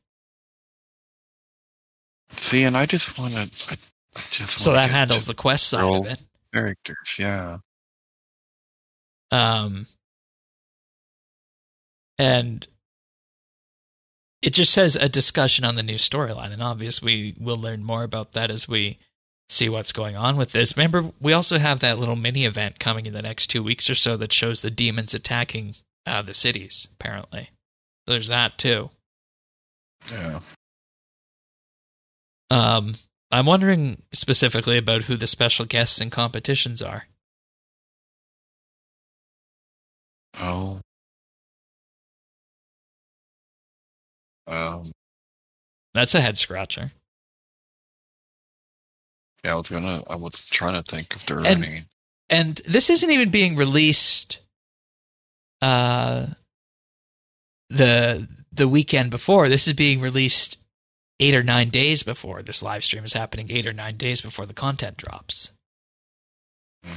See, and I just want to. Just So wanna that get handles to the quest side real of it. characters. Yeah. Um, and it just says a discussion on the new storyline, and obviously we'll learn more about that as we see what's going on with this. Remember, we also have that little mini event coming in the next two weeks or so that shows the demons attacking uh, the cities, apparently. So there's that, too. Yeah. Um, I'm wondering specifically about who the special guests and competitions are. Oh. Um. That's a head-scratcher. Yeah, I was gonna. I was trying to think if there are And- any. And this isn't even being released uh, the the weekend before. This is being released eight or nine days before. This live stream is happening eight or nine days before the content drops. Hmm.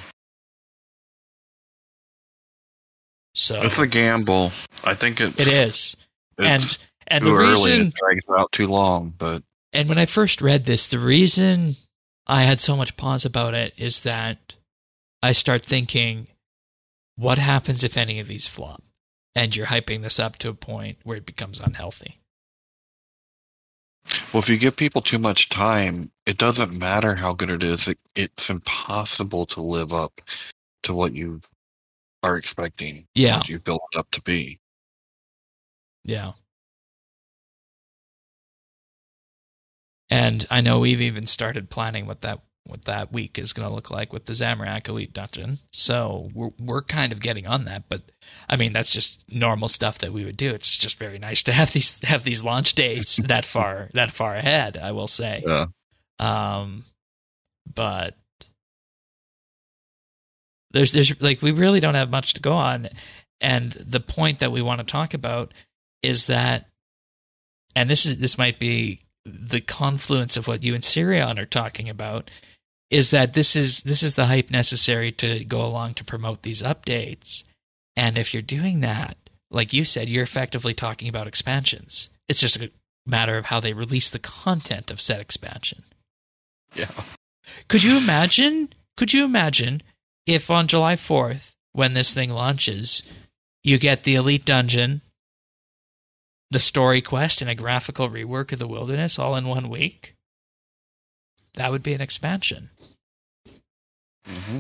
So It's a gamble. I think it's. it is, and It's and too the early. reason, It drags out too long. But and when I first read this, the reason I had so much pause about it is that I start thinking, what happens if any of these flop? And you're hyping this up to a point where it becomes unhealthy. Well, if you give people too much time, it doesn't matter how good it is. It, it's impossible to live up to what you are expecting. Yeah. What you built up to be. Yeah. And I know we've even started planning what that what that week is going to look like with the Zamorak Elite Dungeon. So we're we're kind of getting on that, but I mean that's just normal stuff that we would do. It's just very nice to have these have these launch dates that far that far ahead, I will say. Yeah. Um, but there's there's like we really don't have much to go on, and the point that we want to talk about is that, and this is this might be the confluence of what you and Sirion are talking about, is that this is this is the hype necessary to go along to promote these updates. And if you're doing that, like you said, you're effectively talking about expansions. It's just a matter of how they release the content of said expansion. Yeah. Could you imagine? Could you imagine if on July fourth, when this thing launches, you get the Elite Dungeon, the story quest, and a graphical rework of the Wilderness all in one week? That would be an expansion. Mm-hmm.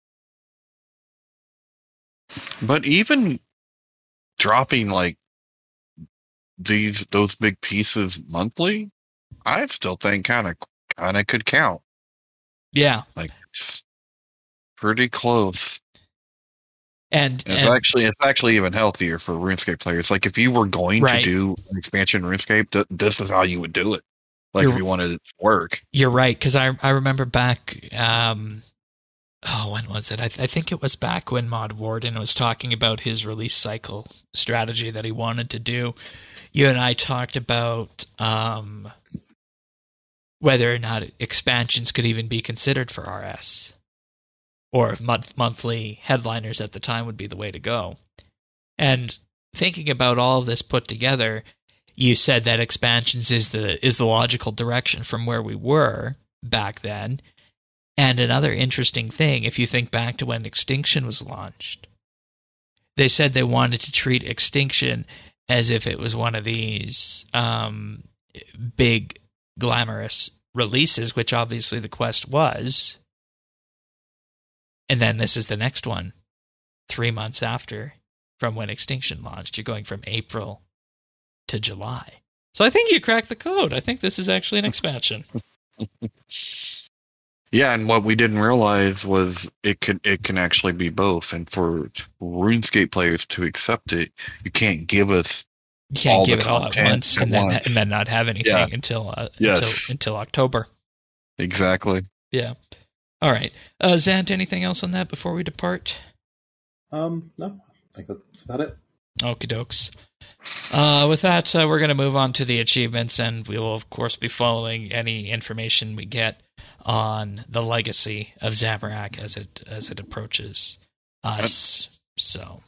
But even dropping like these those big pieces monthly, I still think kind of kind of could count. Yeah, like it's pretty close. And it's and, actually it's actually even healthier for RuneScape players. Like if you were going right. to do an expansion in RuneScape, th- this is how you would do it. Like you're, if you wanted it to work. You're right, because I I remember back. Um, oh, when was it? I, th- I think it was back when Mod Warden was talking about his release cycle strategy that he wanted to do. You and I talked about um, whether or not expansions could even be considered for R S. Or month, monthly headliners at the time would be the way to go. And thinking about all of this put together, you said that expansions is the is the logical direction from where we were back then. And another interesting thing, if you think back to when Extinction was launched, they said they wanted to treat Extinction as if it was one of these um, big, glamorous releases, which obviously the Quest was. And then this is the next one, three months after from when Extinction launched. You're going from April to July. So I think you cracked the code. I think this is actually an expansion. Yeah, and what we didn't realize was it could it can actually be both. And for RuneScape players to accept it, you can't give us you can't all give the it all at once and then once. and then not have anything yeah. until uh, yes. until until October. Exactly. Yeah. All right. Uh, Zant, anything else on that before we depart? Um, no, I think that's about it. Okie dokes. Uh, with that, uh, we're going to move on to the achievements, and we will, of course, be following any information we get on the legacy of Zamorak as it as it approaches us. So,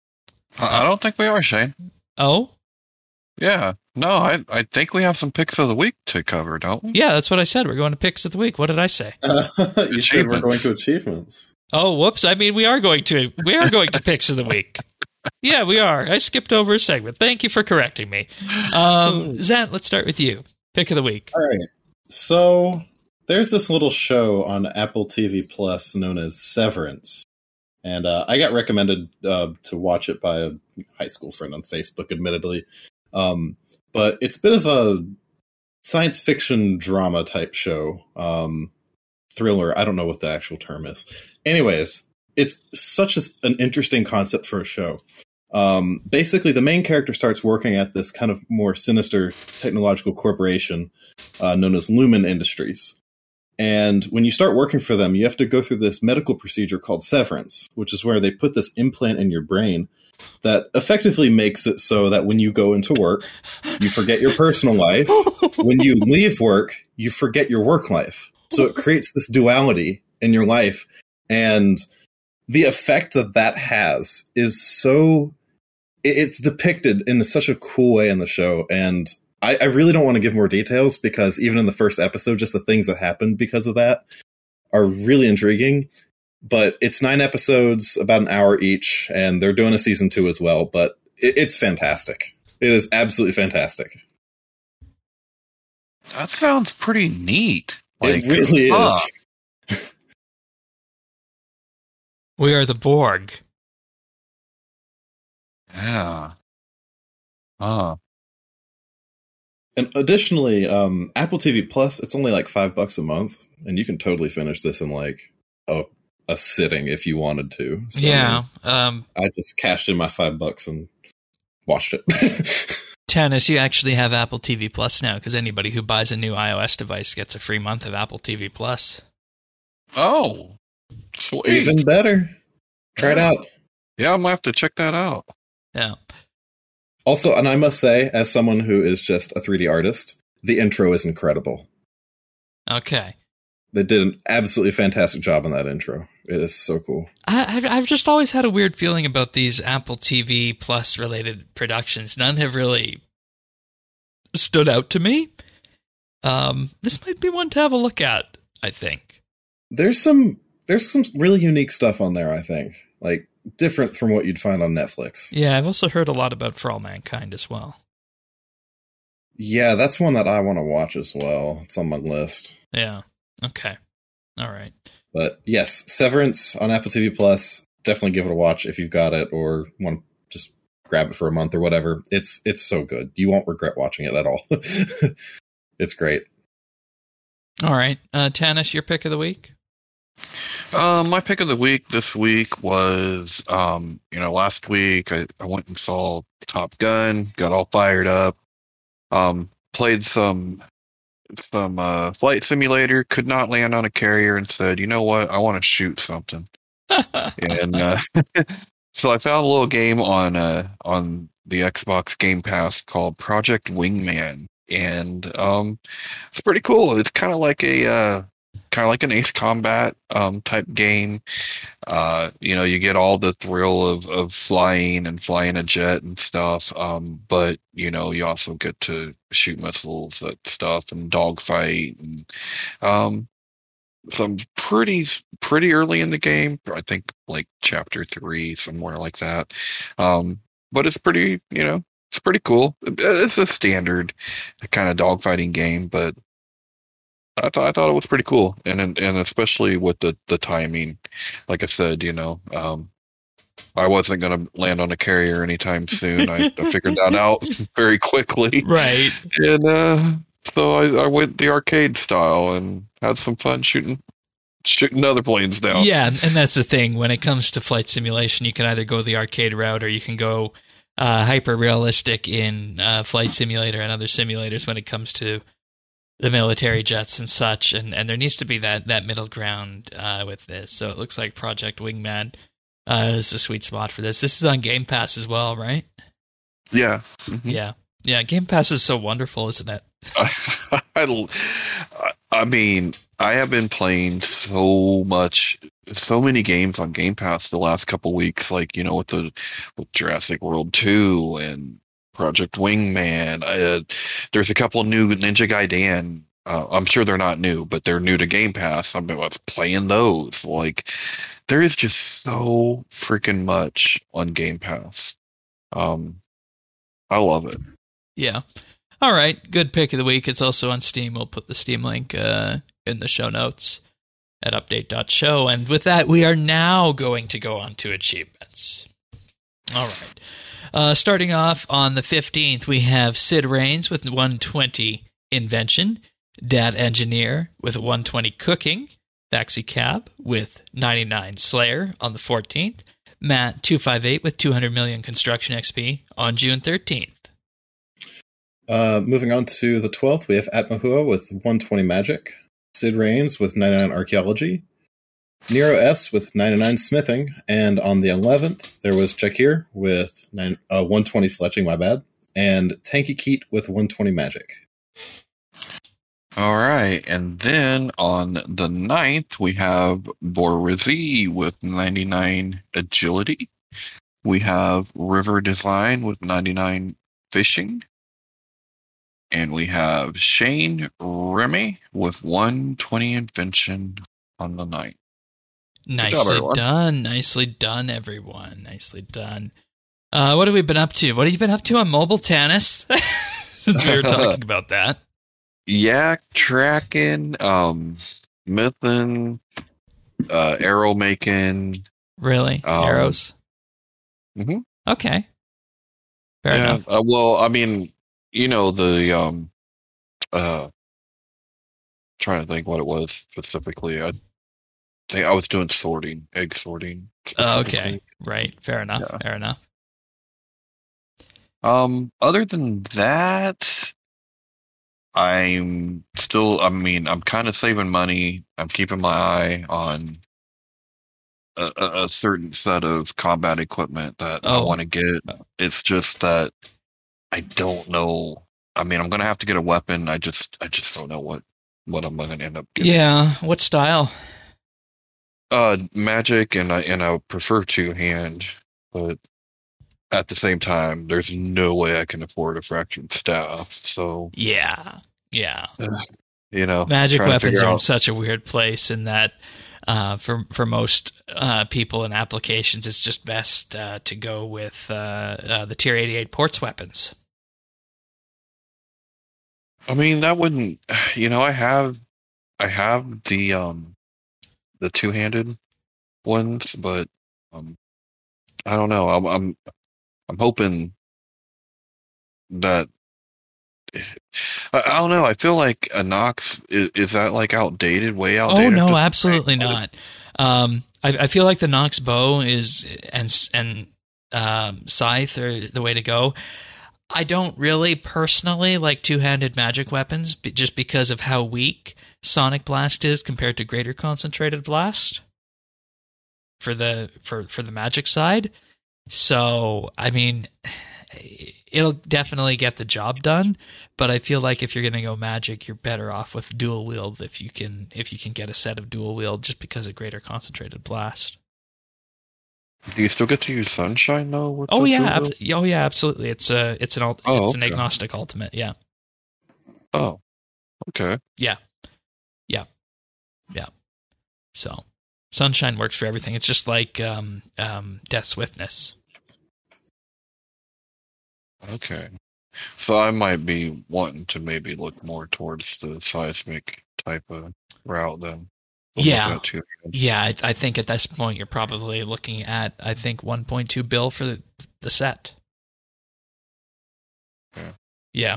I don't think we are, Shane. Oh? Yeah. No, I I think we have some picks of the week to cover, don't we? Yeah, that's what I said. We're going to picks of the week. What did I say? Uh, you said we're going to achievements. Oh, whoops. I mean, we are going to we are going to picks of the week. Yeah, we are. I skipped over a segment. Thank you for correcting me. Um, Zant, let's start with you. Pick of the week. All right. So there's this little show on Apple T V Plus known as Severance. And uh, I got recommended uh, to watch it by a high school friend on Facebook, admittedly. Um, but it's a bit of a science fiction drama type show. Um, thriller. I don't know what the actual term is. Anyways, it's such a, an interesting concept for a show. Um, basically, the main character starts working at this kind of more sinister technological corporation uh, known as Lumen Industries. And when you start working for them, you have to go through this medical procedure called severance, which is where they put this implant in your brain that effectively makes it so that when you go into work, you forget your personal life. When you leave work, you forget your work life. So it creates this duality in your life. And the effect that that has is so... It's depicted in such a cool way in the show. And I, I really don't want to give more details because even in the first episode, just the things that happened because of that are really intriguing. but it's nine episodes, about an hour each, and they're doing a season two as well. But it, it's fantastic. It is absolutely fantastic. That sounds pretty neat. Like, it really huh. is. We are the Borg. Yeah. Huh. And additionally, um, Apple T V Plus, it's only like five bucks a month, and you can totally finish this in like a, a sitting if you wanted to. So, yeah. Um, I just cashed in my five bucks and watched it. Tannis, you actually have Apple T V Plus now, because anybody who buys a new iOS device gets a free month of Apple T V Plus. Oh, sweet. Even better. Try it out. Yeah, I might have to check that out. Yeah. Also, and I must say, as someone who is just a three D artist, the intro is incredible. Okay. They did an absolutely fantastic job on that intro. It is so cool. I, I've, I've just always had a weird feeling about these Apple T V Plus related productions. None have really stood out to me. Um, this might be one to have a look at, I think. There's some there's some really unique stuff on there, I think. Like, different from what you'd find on Netflix. Yeah, I've also heard a lot about For All Mankind as well. Yeah, that's one that I want to watch as well. It's on my list. Yeah. Okay. All right. But yes, Severance on Apple T V Plus. Definitely give it a watch if you've got it or want to just grab it for a month or whatever. It's it's so good. You won't regret watching it at all. It's great. All right. Uh, Tannis, your pick of the week? Um, my pick of the week this week was, um, you know, last week I, I went and saw Top Gun, got all fired up, um, played some some uh, flight simulator, could not land on a carrier, and said, you know what, I want to shoot something. and uh, so I found a little game on uh, on the Xbox Game Pass called Project Wingman, and um, it's pretty cool. It's kind of like a uh, kind of like an Ace Combat um, type game. Uh, you know, you get all the thrill of, of flying and flying a jet and stuff, um, but you know, you also get to shoot missiles at stuff and dogfight and um, some pretty pretty early in the game. I think like chapter three, somewhere like that. Um, but it's pretty, you know, it's pretty cool. It's a standard kind of dogfighting game, but I thought I thought it was pretty cool, and and and especially with the, the timing. Like I said, you know, um, I wasn't going to land on a carrier anytime soon. I, I figured that out very quickly, Right. and uh, so I, I went the arcade style and had some fun shooting shooting other planes down. Yeah, and that's the thing. When it comes to flight simulation, you can either go the arcade route or you can go uh, hyper realistic in uh, Flight Simulator and other simulators when it comes to the military jets and such, and, and there needs to be that, that middle ground uh, with this. So it looks like Project Wingman uh, is a sweet spot for this. This is on Game Pass as well, right? Yeah. Mm-hmm. Yeah. Yeah, Game Pass is so wonderful, isn't it? I, I, I mean, I have been playing so much, so many games on Game Pass the last couple weeks, like, you know, with the with Jurassic World two and Project Wingman. Uh, there's a couple new Ninja Gaiden. Uh, I'm sure they're not new, but they're new to Game Pass. I've been playing those. Like, there is just so freaking much on Game Pass. Um, I love it. Yeah. All right. Good pick of the week. It's also on Steam. We'll put the Steam link uh, in the show notes at update dot show. And with that, we are now going to go on to achievements. All right. Uh, starting off on the fifteenth, we have Sid Raines with one twenty Invention, Dad Engineer with one twenty Cooking, Taxi Cab with ninety-nine Slayer on the fourteenth, Matt two fifty-eight with two hundred million Construction X P on June thirteenth. Uh, moving on to the twelfth, we have Atmahua with one twenty Magic, Sid Raines with ninety-nine Archaeology, Nero S with ninety-nine Smithing, and on the eleventh, there was Jakir with nine, uh, one twenty Fletching, my bad, and Tanky Keat with one twenty Magic. All right, and then on the ninth, we have Borizi with ninety-nine Agility. We have River Design with ninety-nine Fishing. And we have Shane Remy with one twenty Invention on the ninth. Nicely job, done. Nicely done, everyone. Nicely done. Uh, what have we been up to? What have you been up to on mobile tennis? Since we were talking about that. Yak tracking, um, smithing, uh, arrow making. Really? Um, Arrows? Mm-hmm. Okay. Fair yeah, enough. uh, well, I mean, you know, the, um, uh, trying to think what it was specifically. I think I was doing sorting, egg sorting. Oh, okay. Right. Fair enough. Yeah. Fair enough. Um, other than that, I'm still, I mean, I'm kind of saving money. I'm keeping my eye on a, a, a certain set of combat equipment that I Oh. want to get. It's just that I don't know. I mean, I'm gonna have to get a weapon. I just, I just don't know what, what I'm gonna end up getting. Yeah. What style? Uh, magic, and I and I prefer two hand, but at the same time, there's no way I can afford a fractured staff. So Yeah. Yeah. you know, Magic trying to weapons figure are in out- such a weird place in that uh, for for most uh, people and applications, it's just best uh, to go with uh, uh, the Tier eighty-eight ports weapons. I mean, that wouldn't. You know, I have, I have the um, the two handed ones, but um, I don't know. I'm I'm I'm hoping that. I, I don't know. I feel like a Nox is, is that like outdated, way outdated? Oh at no, this absolutely point? not. Um, I, I feel like the Nox bow is and and um, scythe are the way to go. I don't really personally like two-handed magic weapons, b- just because of how weak Sonic Blast is compared to Greater Concentrated Blast for the for for the magic side. So I mean, it'll definitely get the job done, but I feel like if you're going to go magic, you're better off with dual wield if you can if you can get a set of dual wield just because of Greater Concentrated Blast. Do you still get to use Sunshine though? with Oh the yeah, dual ab- oh yeah, absolutely. It's a it's an ult- Oh, it's an okay. agnostic ultimate. Yeah, Oh, okay. yeah, yeah, yeah. So Sunshine works for everything. It's just like um, um, Death Swiftness. Okay. So I might be wanting to maybe look more towards the seismic type of route then. I'm Yeah. looking at two hands. Yeah, I, I think at this point you're probably looking at I think one point two bill for the, the set. Yeah. Yeah.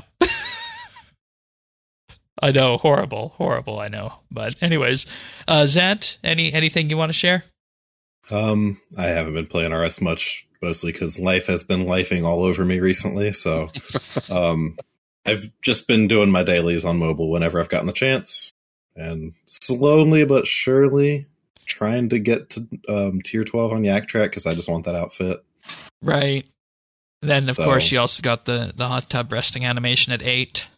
I know, horrible, horrible. I know, but anyways, uh, Zant, any anything you want to share? Um, I haven't been playing R S much, mostly because life has been lifing all over me recently. So, um, I've just been doing my dailies on mobile whenever I've gotten the chance, and slowly but surely trying to get to um, tier twelve on Yak Track because I just want that outfit. Right. Then of So- course you also got the the hot tub resting animation at eight.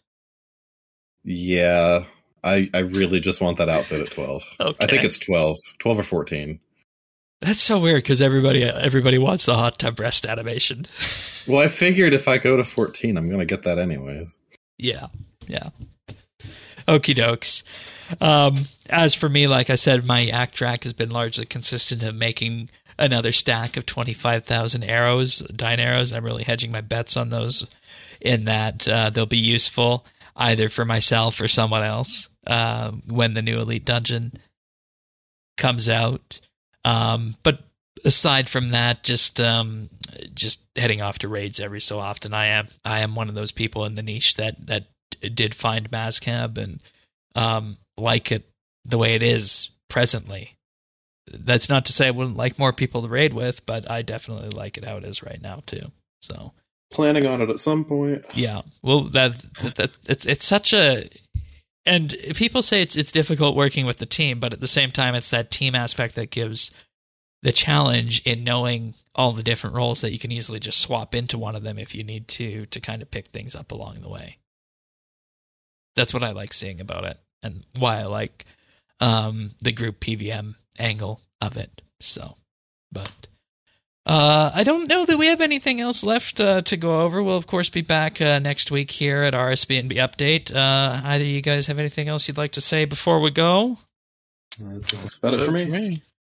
Yeah, I I really just want that outfit at twelve. Okay. I think it's twelve, twelve or fourteen. That's so weird because everybody everybody wants the hot tub rest animation. Well, I figured if I go to fourteen, I'm going to get that anyways. Yeah, yeah. Okie dokes. Um, as for me, like I said, my act track has been largely consistent of making another stack of twenty-five thousand arrows, Dyne arrows. I'm really hedging my bets on those in that uh, they'll be useful either for myself or someone else uh, when the new Elite Dungeon comes out. Um, but aside from that, just um, just heading off to raids every so often. I am I am one of those people in the niche that that did find Mazcab and um, like it the way it is presently. That's not to say I wouldn't like more people to raid with, but I definitely like it how it is right now too. So Planning on it at some point. yeah, well, that, that, that it's it's such a, and people say it's it's difficult working with the team, but at the same time, it's that team aspect that gives the challenge in knowing all the different roles that you can easily just swap into one of them if you need to to kind of pick things up along the way. That's what I like seeing about it, and why I like um, the group P V M angle of it. So, but. Uh, I don't know that we have anything else left uh, to go over. We'll, of course, be back uh, next week here at R S B N B Update. Uh, either you guys have anything else you'd like to say before we go? That's about it for me. me.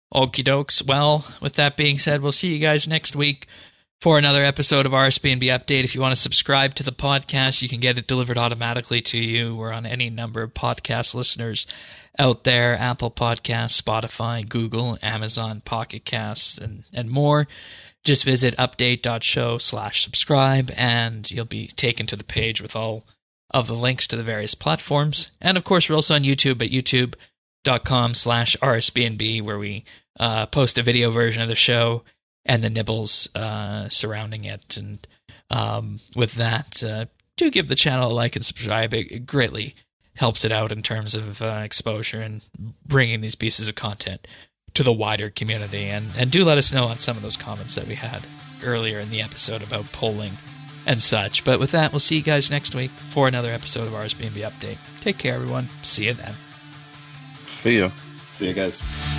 Okie dokes. Well, with that being said, we'll see you guys next week for another episode of R S B N B Update. If you want to subscribe to the podcast, you can get it delivered automatically to you. We're on any number of podcast listeners out there: Apple Podcasts, Spotify, Google, Amazon, Pocket Casts, and, and more. Just visit update.show slash subscribe, and you'll be taken to the page with all of the links to the various platforms. And of course, we're also on YouTube at youtube.com slash RSBNB, where we uh, post a video version of the show and the nibbles uh, surrounding it. And um, with that, uh, do give the channel a like and subscribe. It, it greatly helps it out in terms of uh, exposure and bringing these pieces of content to the wider community. And, and do let us know on some of those comments that we had earlier in the episode about polling and such. But with that, we'll see you guys next week for another episode of R S B N B Update. Take care, everyone. See you then. See ya. See you guys.